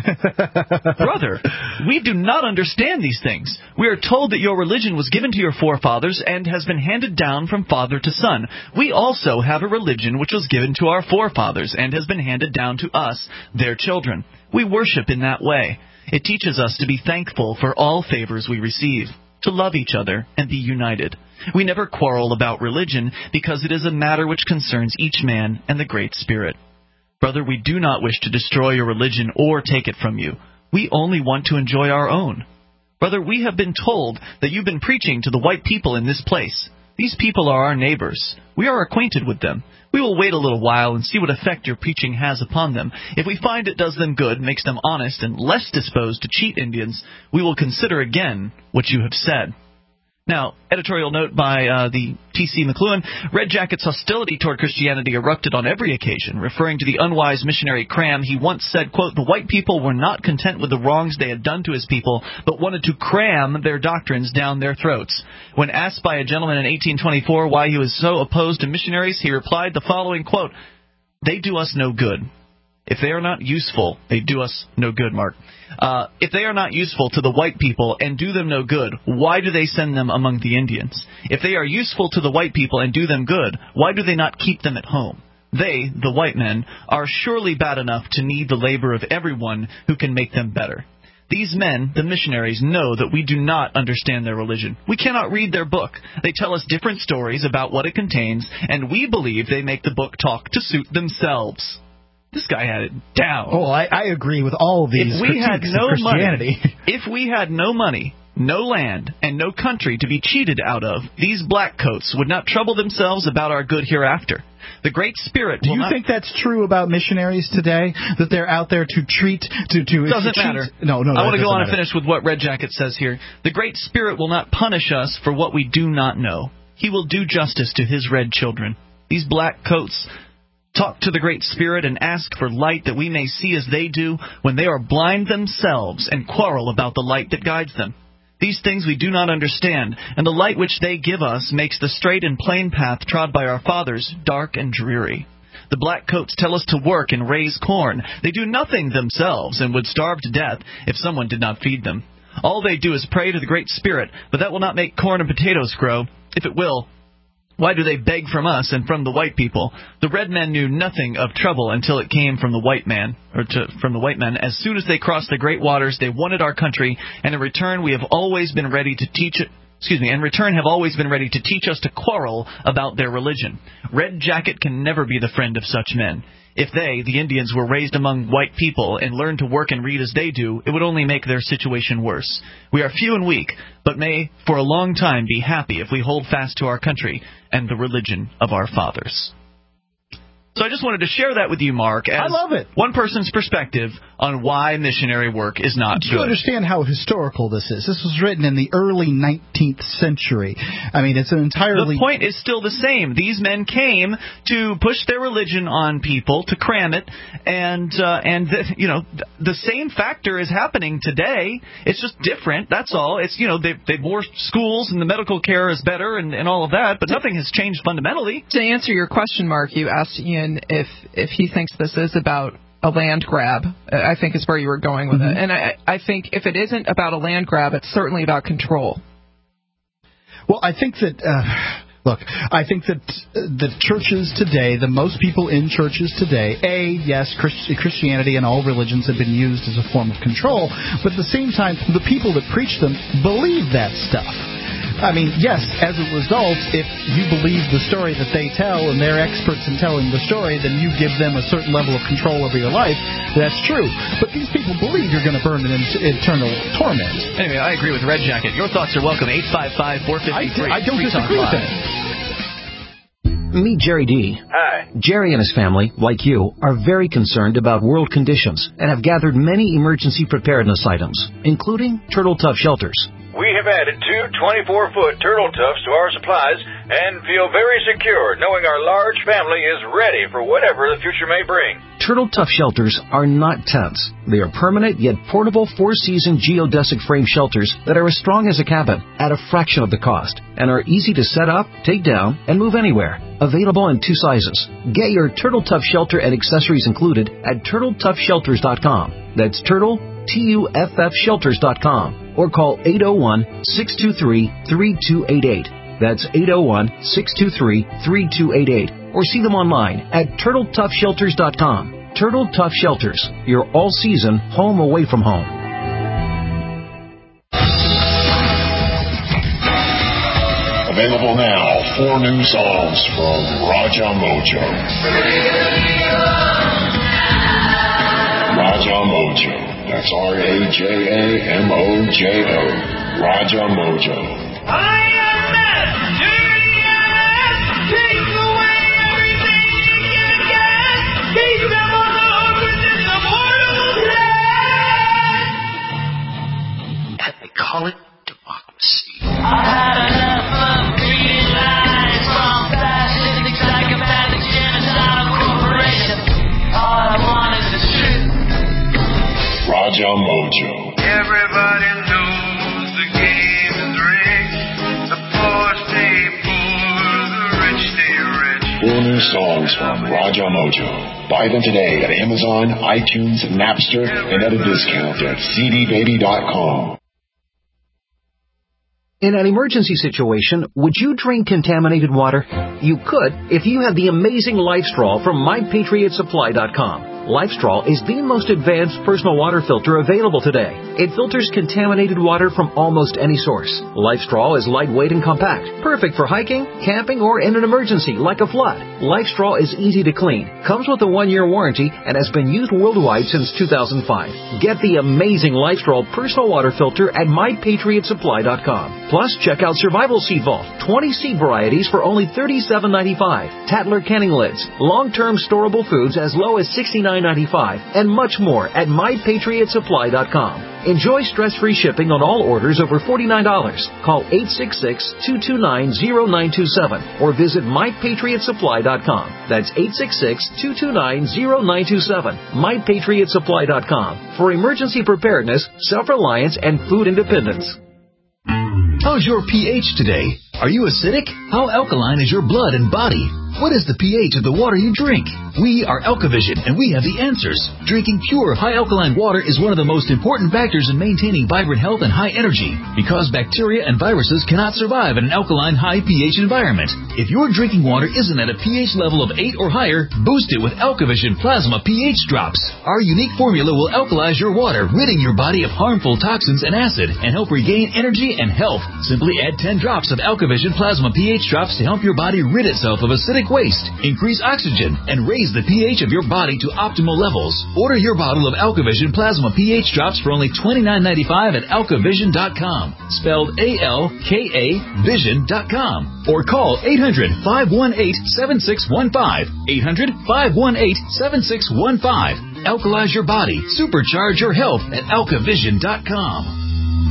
Speaker 1: Brother, we do not understand these things. We are told that your religion was given to your forefathers and has been handed down from father to son. We also have a religion which was given to our forefathers and has been handed down to us, their children. We worship in that way. It teaches us to be thankful for all favors we receive, to love each other and be united. We never quarrel about religion because it is a matter which concerns each man and the Great Spirit. Brother, we do not wish to destroy your religion or take it from you. We only want to enjoy our own. Brother, we have been told that you've been preaching to the white people in this place. These people are our neighbors. We are acquainted with them. We will wait a little while and see what effect your preaching has upon them. If we find it does them good, makes them honest, and less disposed to cheat Indians, we will consider again what you have said. Now, editorial note by uh, the T C McLuhan, Red Jacket's hostility toward Christianity erupted on every occasion. Referring to the unwise missionary Cram, he once said, quote, the white people were not content with the wrongs they had done to his people, but wanted to cram their doctrines down their throats. When asked by a gentleman in eighteen twenty-four why he was so opposed to missionaries, he replied the following, quote, they do us no good. If they are not useful, they do us no good, Mark. Uh, if they are not useful to the white people and do them no good, why do they send them among the Indians? If they are useful to the white people and do them good, why do they not keep them at home? They, the white men, are surely bad enough to need the labor of everyone who can make them better. These men, the missionaries, know that we do not understand their religion. We cannot read their book. They tell us different stories about what it contains, and we believe they make the book talk to suit themselves. This guy had it down.
Speaker 5: Oh, I, I agree with all of these
Speaker 1: If we had
Speaker 5: critiques
Speaker 1: no
Speaker 5: of Christianity.
Speaker 1: money, if we had no money, no land, and no country to be cheated out of, these black coats would not trouble themselves about our good hereafter. The Great Spirit.
Speaker 5: Do
Speaker 1: will
Speaker 5: you
Speaker 1: not...
Speaker 5: think that's true about missionaries today? That they're out there to treat to to
Speaker 1: doesn't
Speaker 5: to treat,
Speaker 1: matter.
Speaker 5: No, no.
Speaker 1: I want to go on
Speaker 5: matter.
Speaker 1: and finish with what Red Jacket says here. The Great Spirit will not punish us for what we do not know. He will do justice to His red children. These black coats talk to the Great Spirit and ask for light that we may see as they do when they are blind themselves and quarrel about the light that guides them. These things we do not understand, and the light which they give us makes the straight and plain path trod by our fathers dark and dreary. The black coats tell us to work and raise corn. They do nothing themselves and would starve to death if someone did not feed them. All they do is pray to the Great Spirit, but that will not make corn and potatoes grow. If it will, why do they beg from us and from the white people? The red men knew nothing of trouble until it came from the white man, or to, from the white men. As soon as they crossed the great waters, they wanted our country, and in return we have always been ready to teach it. Excuse me, in return have always been ready to teach us to quarrel about their religion. Red Jacket can never be the friend of such men. If they, the Indians, were raised among white people and learned to work and read as they do, it would only make their situation worse. We are few and weak, but may for a long time be happy if we hold fast to our country and the religion of our fathers. So I just wanted to share that with you, Mark, as
Speaker 5: I love it.
Speaker 1: One person's perspective on why missionary work is not
Speaker 5: Do
Speaker 1: good.
Speaker 5: you understand how historical this is? This was written in the early nineteenth century. I mean, it's an entirely...
Speaker 1: The point is still the same. These men came to push their religion on people, to cram it, and, uh, and the, you know, the same factor is happening today. It's just different, that's all. It's, you know, they they more schools and the medical care is better and, and all of that, but nothing has changed fundamentally.
Speaker 2: To answer your question, Mark, you asked Ian if if he thinks this is about a land grab. I think is where you were going with
Speaker 5: Mm-hmm.
Speaker 2: it. And I, I think if it isn't about a land grab, it's certainly about control.
Speaker 5: Well, I think that... Uh... Look, I think that the churches today, the most people in churches today, A, yes, Christianity and all religions have been used as a form of control, but at the same time, the people that preach them believe that stuff. I mean, yes, as a result, if you believe the story that they tell and they're experts in telling the story, then you give them a certain level of control over your life. That's true. But these people believe you're going to burn in eternal torment.
Speaker 1: Anyway, I agree with Red Jacket. Your thoughts are welcome. eight five five, four five three.
Speaker 5: I, I don't disagree with that.
Speaker 18: Meet Jerry D.
Speaker 20: Hi.
Speaker 18: Jerry and his family, like you, are very concerned about world conditions and have gathered many emergency preparedness items, including Turtle Tough shelters.
Speaker 20: We have added two twenty-four foot turtle tufts to our supplies and feel very secure knowing our large family is ready for whatever the future may bring.
Speaker 18: Turtle Tough shelters are not tents. They are permanent yet portable four-season geodesic frame shelters that are as strong as a cabin at a fraction of the cost and are easy to set up, take down, and move anywhere. Available in two sizes. Get your Turtle Tough shelter and accessories included at turtle tough shelters dot com. That's Turtle, T U F F shelters dot com. Or call eight oh one, six two three, three two eight eight. That's eight oh one, six two three, three two eight eight. Or see them online at turtle tough shelters dot com. Turtle Tough Shelters, your all-season home away from home.
Speaker 21: Available now, four new songs from Raja Mojo. Raja Mojo. That's R A J A M O J O. Raja Mojo.
Speaker 22: I am that dirty ass. Take away everything you can get. Keep them on the hook with this immortal thread.
Speaker 19: And they call it democracy.
Speaker 22: I had enough of green lights from fascistic, psychopathic, genocidal corporations. All I want is the truth.
Speaker 21: Raja Mojo.
Speaker 22: Everybody knows the game is rigged. The poor stay poor, the rich stay rich.
Speaker 21: Four new songs from Raja Mojo. Buy them today at Amazon, iTunes, Napster, and at a discount at c d baby dot com.
Speaker 18: In an emergency situation, would you drink contaminated water? You could if you had the amazing Life Straw from my patriot supply dot com.
Speaker 3: LifeStraw is the most advanced personal water filter available today. It filters contaminated water from almost any source. LifeStraw is lightweight and compact, perfect for hiking, camping, or in an emergency like a flood. LifeStraw is easy to clean, comes with a one-year warranty, and has been used worldwide since two thousand five. Get the amazing LifeStraw personal water filter at my patriot supply dot com. Plus, check out Survival Seed Vault, twenty seed varieties for only thirty-seven ninety-five. Tattler Canning Lids, long-term storable foods as low as sixty-nine ninety-five, and much more at my patriot supply dot com. Enjoy stress-free shipping on all orders over forty-nine dollars. Call eight six six, two two nine, zero nine two seven or visit my patriot supply dot com. That's eight six six, two two nine, zero nine two seven. my patriot supply dot com for emergency preparedness, self-reliance, and food independence.
Speaker 4: How's your pH today? Are you acidic? How alkaline is your blood and body? What is the pH of the water you drink? We are Alkavision, and we have the answers. Drinking pure, high alkaline water is one of the most important factors in maintaining vibrant health and high energy, because bacteria and viruses cannot survive in an alkaline, high pH environment. If your drinking water isn't at a pH level of eight or higher, boost it with Alkavision Plasma pH Drops. Our unique formula will alkalize your water, ridding your body of harmful toxins and acid, and help regain energy and health. Simply add ten drops of Alkavision Plasma pH Drops to help your body rid itself of acidic waste, increase oxygen, and raise the pH of your body to optimal levels. Order your bottle of Alkavision Plasma pH Drops for only twenty-nine ninety-five at alkavision dot com, spelled A L K A vision dot com, or call eight hundred, five one eight, seven six one five, eight hundred, five one eight, seven six one five. Alkalize your body, supercharge your health at alkavision dot com.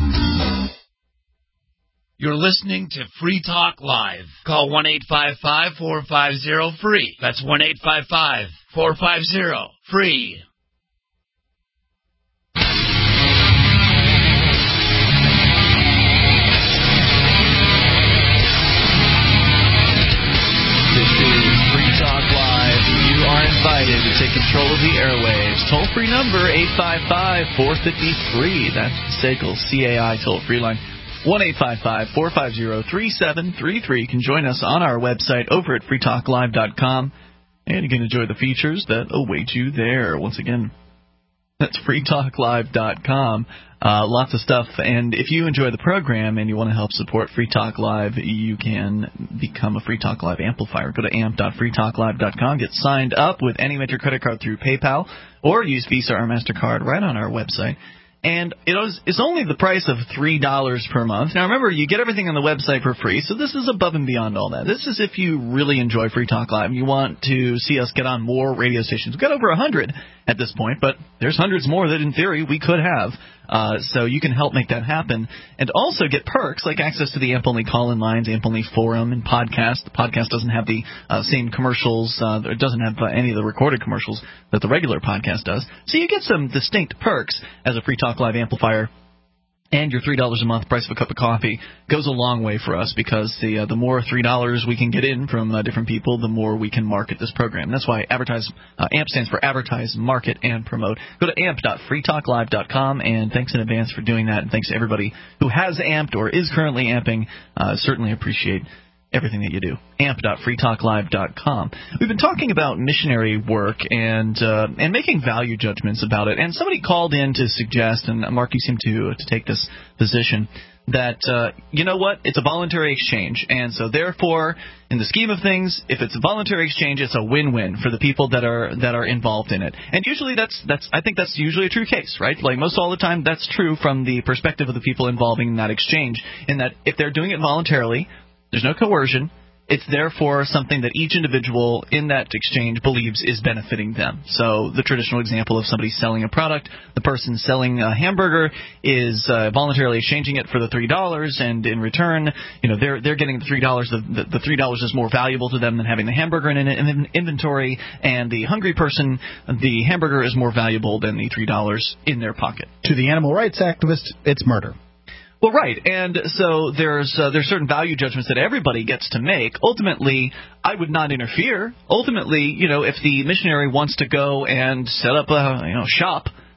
Speaker 19: You're listening to Free Talk Live. Call one eight five five, four five zero, free. That's one eight five five, four five zero, free.
Speaker 1: This is Free Talk Live. You are invited to take control of the airwaves. Toll-free number eight five five, four five zero, free. That's the S A C L C A I toll-free line. one eight five five, four five zero, three seven three three. You can join us on our website over at free talk live dot com, and you can enjoy the features that await you there. Once again, that's free talk live dot com. Uh, lots of stuff. And if you enjoy the program and you want to help support Free Talk Live, you can become a Free Talk Live amplifier. Go to amp dot free talk live dot com, get signed up with any major credit card through PayPal, or use Visa or MasterCard right on our website. And it was, it's only the price of three dollars per month. Now, remember, you get everything on the website for free, so this is above and beyond all that. This is if you really enjoy Free Talk Live and you want to see us get on more radio stations. We've got over one hundred at this point, but there's hundreds more that, in theory, we could have. Uh, so you can help make that happen. And also get perks like access to the AMP-only call-in lines, AMP-only forum, and podcast. The podcast doesn't have the uh, same commercials. Uh, it doesn't have uh, any of the recorded commercials that the regular podcast does. So you get some distinct perks as a Free Talk Live amplifier. And your three dollars a month price of a cup of coffee goes a long way for us, because the uh, the more three dollars we can get in from uh, different people, the more we can market this program. That's why advertise uh, AMP stands for Advertise, Market, and Promote. Go to amp dot free talk live dot com, and thanks in advance for doing that. And thanks to everybody who has amped or is currently amping. Uh, certainly appreciate everything that you do. amp dot free talk live dot com. We've been talking about missionary work and uh, and making value judgments about it. And somebody called in to suggest, and Mark, you seem to to take this position, that, uh, you know what, it's a voluntary exchange. And so therefore, in the scheme of things, if it's a voluntary exchange, it's a win-win for the people that are that are involved in it. And usually that's, that's I think that's usually a true case, right? Like most all the time, that's true from the perspective of the people involving in that exchange, in that if they're doing it voluntarily, there's no coercion. It's therefore something that each individual in that exchange believes is benefiting them. So the traditional example of somebody selling a product, the person selling a hamburger is uh, voluntarily exchanging it for the three dollars, and in return, you know, they're they're getting the three dollars. The, the three dollars is more valuable to them than having the hamburger in, in inventory, and the hungry person, the hamburger is more valuable than the three dollars in their pocket.
Speaker 5: To the animal rights activist, it's murder.
Speaker 1: Well, right, and so there's uh, there's certain value judgments that everybody gets to make. Ultimately, I would not interfere. Ultimately, you know, if the missionary wants to go and set up a you know shop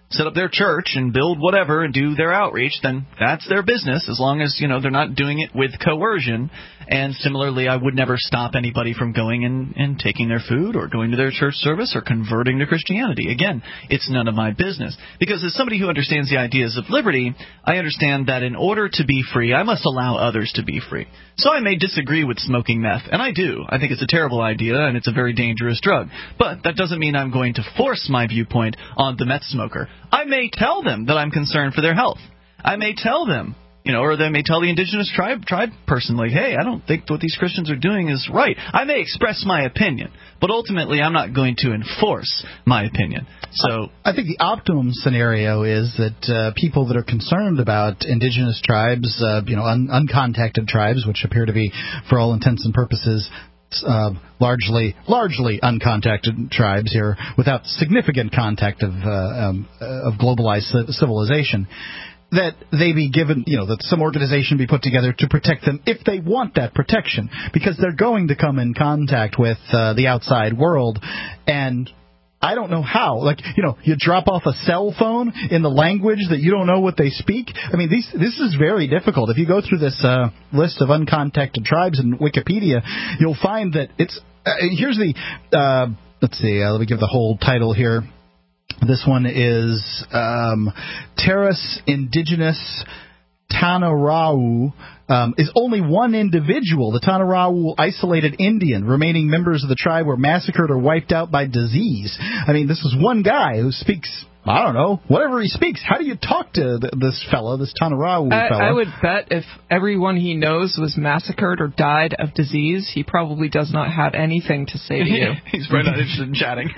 Speaker 1: set up their church and build whatever and do their outreach, then that's their business, as long as, you know, they're not doing it with coercion. And similarly, I would never stop anybody from going and, and taking their food or going to their church service or converting to Christianity. Again, it's none of my business. Because as somebody who understands the ideas of liberty, I understand that in order to be free, I must allow others to be free. So I may disagree with smoking meth, and I do. I think it's a terrible idea, and it's a very dangerous drug. But that doesn't mean I'm going to force my viewpoint on the meth smoker. I may tell them that I'm concerned for their health. I may tell them, you know, or they may tell the indigenous tribe tribe person, like, hey, I don't think what these Christians are doing is right. I may express my opinion, but ultimately I'm not going to enforce my opinion. So
Speaker 5: I think the optimum scenario is that uh, people that are concerned about indigenous tribes, uh, you know, un- uncontacted tribes, which appear to be, for all intents and purposes, Uh, largely, largely uncontacted tribes here, without significant contact of uh, um, of globalized civilization, that they be given, you know, that some organization be put together to protect them if they want that protection, because they're going to come in contact with uh, the outside world, and I don't know how. Like, you know, you drop off a cell phone in the language that you don't know what they speak. I mean, these, this is very difficult. If you go through this uh, list of uncontacted tribes in Wikipedia, you'll find that it's... Uh, here's the... Uh, let's see, uh, let me give the whole title here. This one is um, Terras Indigenous Tanarau. Um, is only one individual, the Tanarau isolated Indian. Remaining members of the tribe were massacred or wiped out by disease. I mean, this is one guy who speaks, I don't know, whatever he speaks. How do you talk to th- this fellow, this Tanarau
Speaker 2: I,
Speaker 5: fellow?
Speaker 2: I would bet if everyone he knows was massacred or died of disease, he probably does not have anything to say to you.
Speaker 1: He's very not interested in chatting.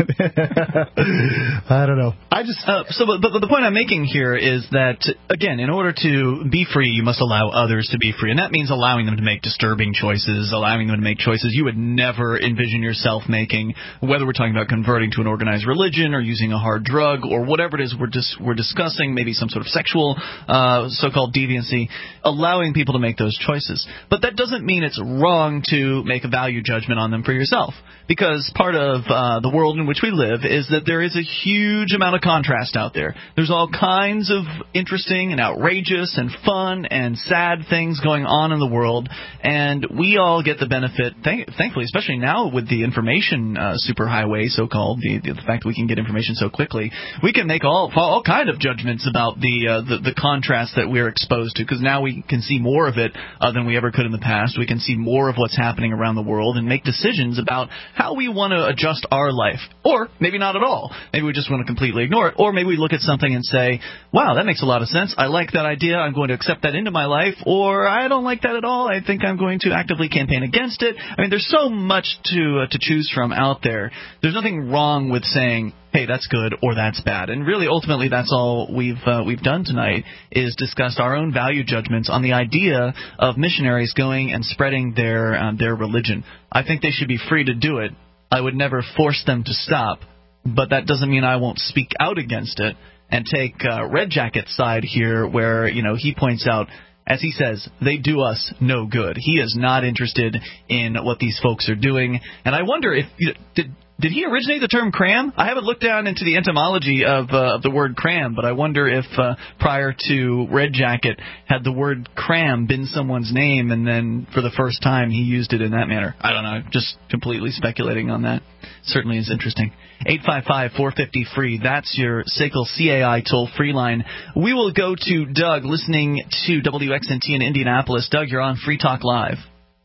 Speaker 5: I don't know. I just
Speaker 1: uh, so, but, but the point I'm making here is that, again, in order to be free, you must allow others to be free, and that means allowing them to make disturbing choices, allowing them to make choices you would never envision yourself making, whether we're talking about converting to an organized religion or using a hard drug or whatever it is we're dis- we're discussing, maybe some sort of sexual uh, so-called deviancy, allowing people to make those choices. But that doesn't mean it's wrong to make a value judgment on them for yourself, because part of uh, the world in which we live is that there is a huge amount of contrast out there. There's all kinds of interesting and outrageous and fun and sad things going on in the world, and we all get the benefit, th- thankfully, especially now with the information uh, superhighway, so-called, the, the fact that we can get information so quickly, we can make all all kind of judgments about the uh, the, the contrast that we're exposed to, because now we can see more of it uh, than we ever could in the past. We can see more of what's happening around the world and make decisions about how we want to adjust our life, or maybe not at all. Maybe we just want to completely ignore it, or maybe we look at something and say, wow, that makes a lot of sense. I like that idea. I'm going to accept that into my life, or I don't like that at all. I think I'm going to actively campaign against it. I mean, there's so much to uh, to choose from out there. There's nothing wrong with saying, hey, that's good or that's bad. And really, ultimately, that's all we've uh, we've done tonight, is discussed our own value judgments on the idea of missionaries going and spreading their uh, their religion. I think they should be free to do it. I would never force them to stop, but that doesn't mean I won't speak out against it and take uh, Red Jacket's side here, where, you know, he points out, as he says, they do us no good. He is not interested in what these folks are doing. And I wonder if, you know, did did he originate the term cram? I haven't looked down into the etymology of, uh, of the word cram, but I wonder if uh, prior to Red Jacket had the word cram been someone's name, and then for the first time he used it in that manner. I don't know, just completely speculating on that. Certainly is interesting. eight five five, four five zero, free. That's your S A C L C A I toll-free line. We will go to Doug, listening to W X N T in Indianapolis. Doug, you're on Free Talk Live.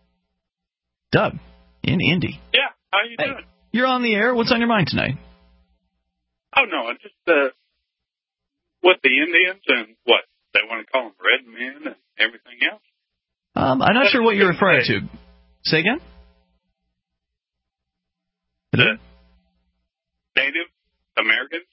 Speaker 1: Doug, in Indy.
Speaker 6: Yeah, how you
Speaker 1: hey,
Speaker 6: doing?
Speaker 1: You're on the air. What's on your mind tonight?
Speaker 6: Oh, no, it's just uh, what the Indians and what they want to call them red men and everything else.
Speaker 1: Um, I'm not
Speaker 6: That's
Speaker 1: sure what you're referring
Speaker 6: say.
Speaker 1: to. Say again?
Speaker 6: The Native Americans.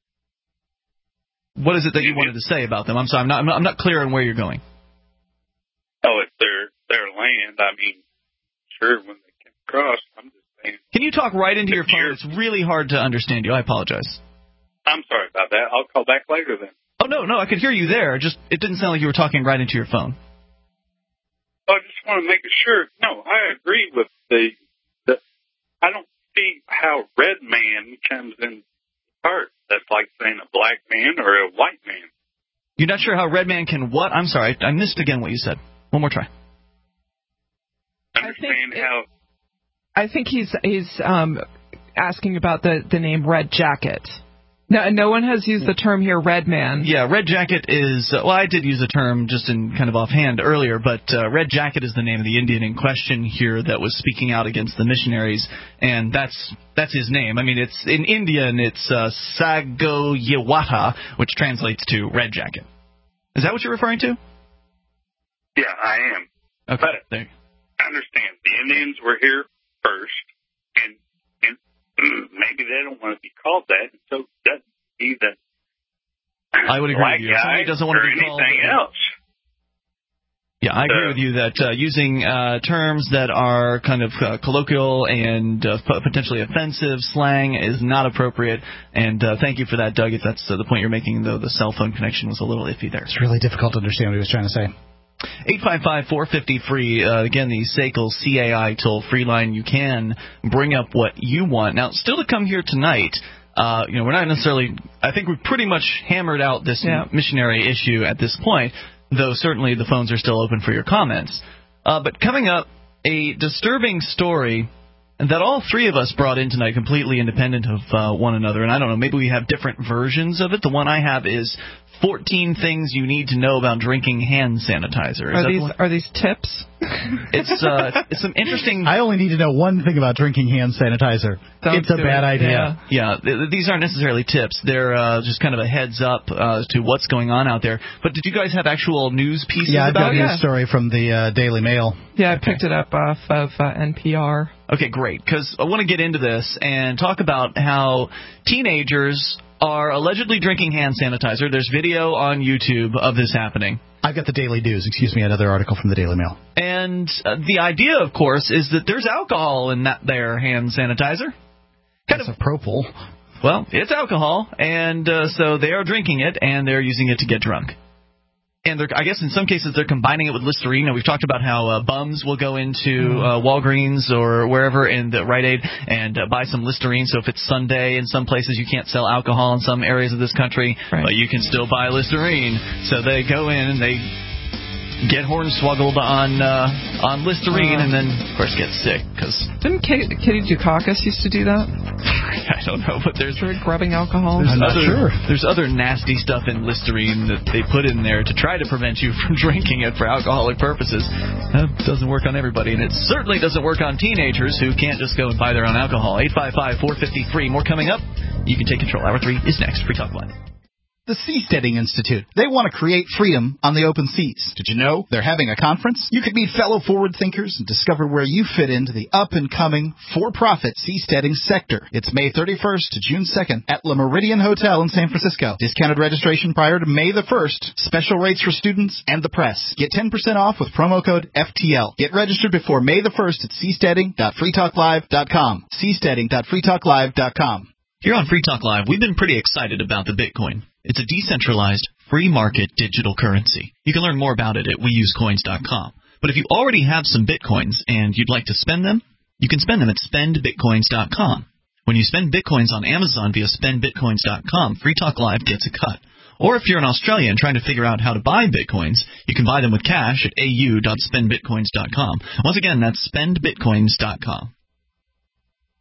Speaker 1: What is it that you wanted to say about them? I'm sorry, I'm not, I'm not, I'm not clear on where you're going.
Speaker 6: Oh, it's their their land. I mean, sure, when they came across, I'm just saying.
Speaker 1: Can you talk right into your phone? It's really hard to understand you. I apologize.
Speaker 6: I'm sorry about that. I'll call back later then.
Speaker 1: Oh, no, no, I could hear you there. Just it didn't sound like you were talking right into your phone.
Speaker 6: Oh, I just want to make sure. No, I agree with the, the I don't see how red man comes in part. That's like saying a black man or a white man.
Speaker 1: You're not sure how red man can what? I'm sorry, I missed again what you said. One more try.
Speaker 6: Understand how...
Speaker 2: I think he's he's um, asking about the, the name Red Jacket. No, no one has used the term here, Red Man.
Speaker 1: Yeah, Red Jacket is, uh, well, I did use the term just in kind of offhand earlier, but uh, Red Jacket is the name of the Indian in question here that was speaking out against the missionaries, and that's that's his name. I mean, it's in Indian, it's uh, Sagoyewata, which translates to Red Jacket. Is that what you're referring to?
Speaker 6: Yeah, I am.
Speaker 1: Okay,
Speaker 6: but
Speaker 1: there.
Speaker 6: I understand. The Indians were here first, and and maybe they don't want to be called that, so that be the
Speaker 1: I would agree
Speaker 6: black
Speaker 1: with you. If somebody
Speaker 6: guy
Speaker 1: doesn't want
Speaker 6: or
Speaker 1: to be called
Speaker 6: anything else.
Speaker 1: Yeah, I agree
Speaker 6: Uh,
Speaker 1: with you that uh, using uh, terms that are kind of uh, colloquial and uh, p- potentially offensive slang is not appropriate. And uh, thank you for that, Doug. If that's uh, the point you're making, though, the cell phone connection was a little iffy there.
Speaker 5: It's really difficult to understand what he was trying to say.
Speaker 1: eight five five, four five zero, free. Uh, again, the S A C L C A I toll-free line. You can bring up what you want. Now, still to come here tonight, uh, you know, we're not necessarily – I think we've pretty much hammered out this
Speaker 2: yeah.
Speaker 1: missionary issue at this point, though certainly the phones are still open for your comments. Uh, but coming up, a disturbing story that all three of us brought in tonight, completely independent of uh, one another. And I don't know, maybe we have different versions of it. The one I have is fourteen things you need to know about drinking hand sanitizer. Is
Speaker 2: Are
Speaker 1: that
Speaker 2: these
Speaker 1: the one?
Speaker 2: are these tips?
Speaker 1: It's uh, it's some interesting.
Speaker 5: I only need to know one thing about drinking hand sanitizer.
Speaker 2: Don't
Speaker 5: it's a
Speaker 2: do
Speaker 5: bad
Speaker 2: it.
Speaker 5: idea.
Speaker 1: Yeah, th- these aren't necessarily tips. They're uh, just kind of a heads up uh, to what's going on out there. But did you guys have actual news pieces
Speaker 5: Yeah, I've
Speaker 1: about
Speaker 5: got a
Speaker 1: it?
Speaker 5: news story from the uh, Daily Mail.
Speaker 2: Yeah, I picked it up off of uh, N P R.
Speaker 1: Okay, great, because I want to get into this and talk about how teenagers are allegedly drinking hand sanitizer. There's video on YouTube of this happening.
Speaker 5: I've got the Daily News. Excuse me, another article from the Daily Mail.
Speaker 1: And uh, the idea, of course, is that there's alcohol in that there hand sanitizer.
Speaker 5: Kind That's of a propyl.
Speaker 1: Well, it's alcohol, and uh, so they are drinking it, and they're using it to get drunk. And they're, I guess in some cases they're combining it with Listerine. Now, we've talked about how uh, bums will go into uh, Walgreens or wherever in the Rite Aid and uh, buy some Listerine. So if it's Sunday, in some places you can't sell alcohol in some areas of this country, right. but you can still buy Listerine. So they go in and they get hornswoggled on uh, on Listerine uh, and then, of course, get sick. Cause
Speaker 2: Didn't Kitty, Kitty Dukakis used to do that?
Speaker 1: I don't know, but there's
Speaker 2: grubbing alcohol.
Speaker 1: There's
Speaker 5: I'm not
Speaker 1: other,
Speaker 5: sure.
Speaker 1: There's other nasty stuff in Listerine that they put in there to try to prevent you from drinking it for alcoholic purposes. That doesn't work on everybody, and it certainly doesn't work on teenagers who can't just go and buy their own alcohol. eight five five, four five zero, free. More coming up. You can take control. Hour three is next. Free Talk Live.
Speaker 5: The Seasteading Institute. They want to create freedom on the open seas. Did you know they're having a conference? You could meet fellow forward thinkers and discover where you fit into the up-and-coming for-profit seasteading sector. It's May thirty-first to June second at Le Meridian Hotel in San Francisco. Discounted registration prior to May the first. Special rates for students and the press. Get ten percent off with promo code F T L. Get registered before May the first at seasteading dot free talk live dot com. seasteading dot free talk live dot com.
Speaker 1: Here on Free Talk Live, we've been pretty excited about the Bitcoin. It's a decentralized, free market digital currency. You can learn more about it at we use coins dot com. But if you already have some Bitcoins and you'd like to spend them, you can spend them at spend bitcoins dot com. When you spend Bitcoins on Amazon via spend bitcoins dot com, Free Talk Live gets a cut. Or if you're in Australia and trying to figure out how to buy Bitcoins, you can buy them with cash at a u dot spend bitcoins dot com. Once again, that's spend bitcoins dot com.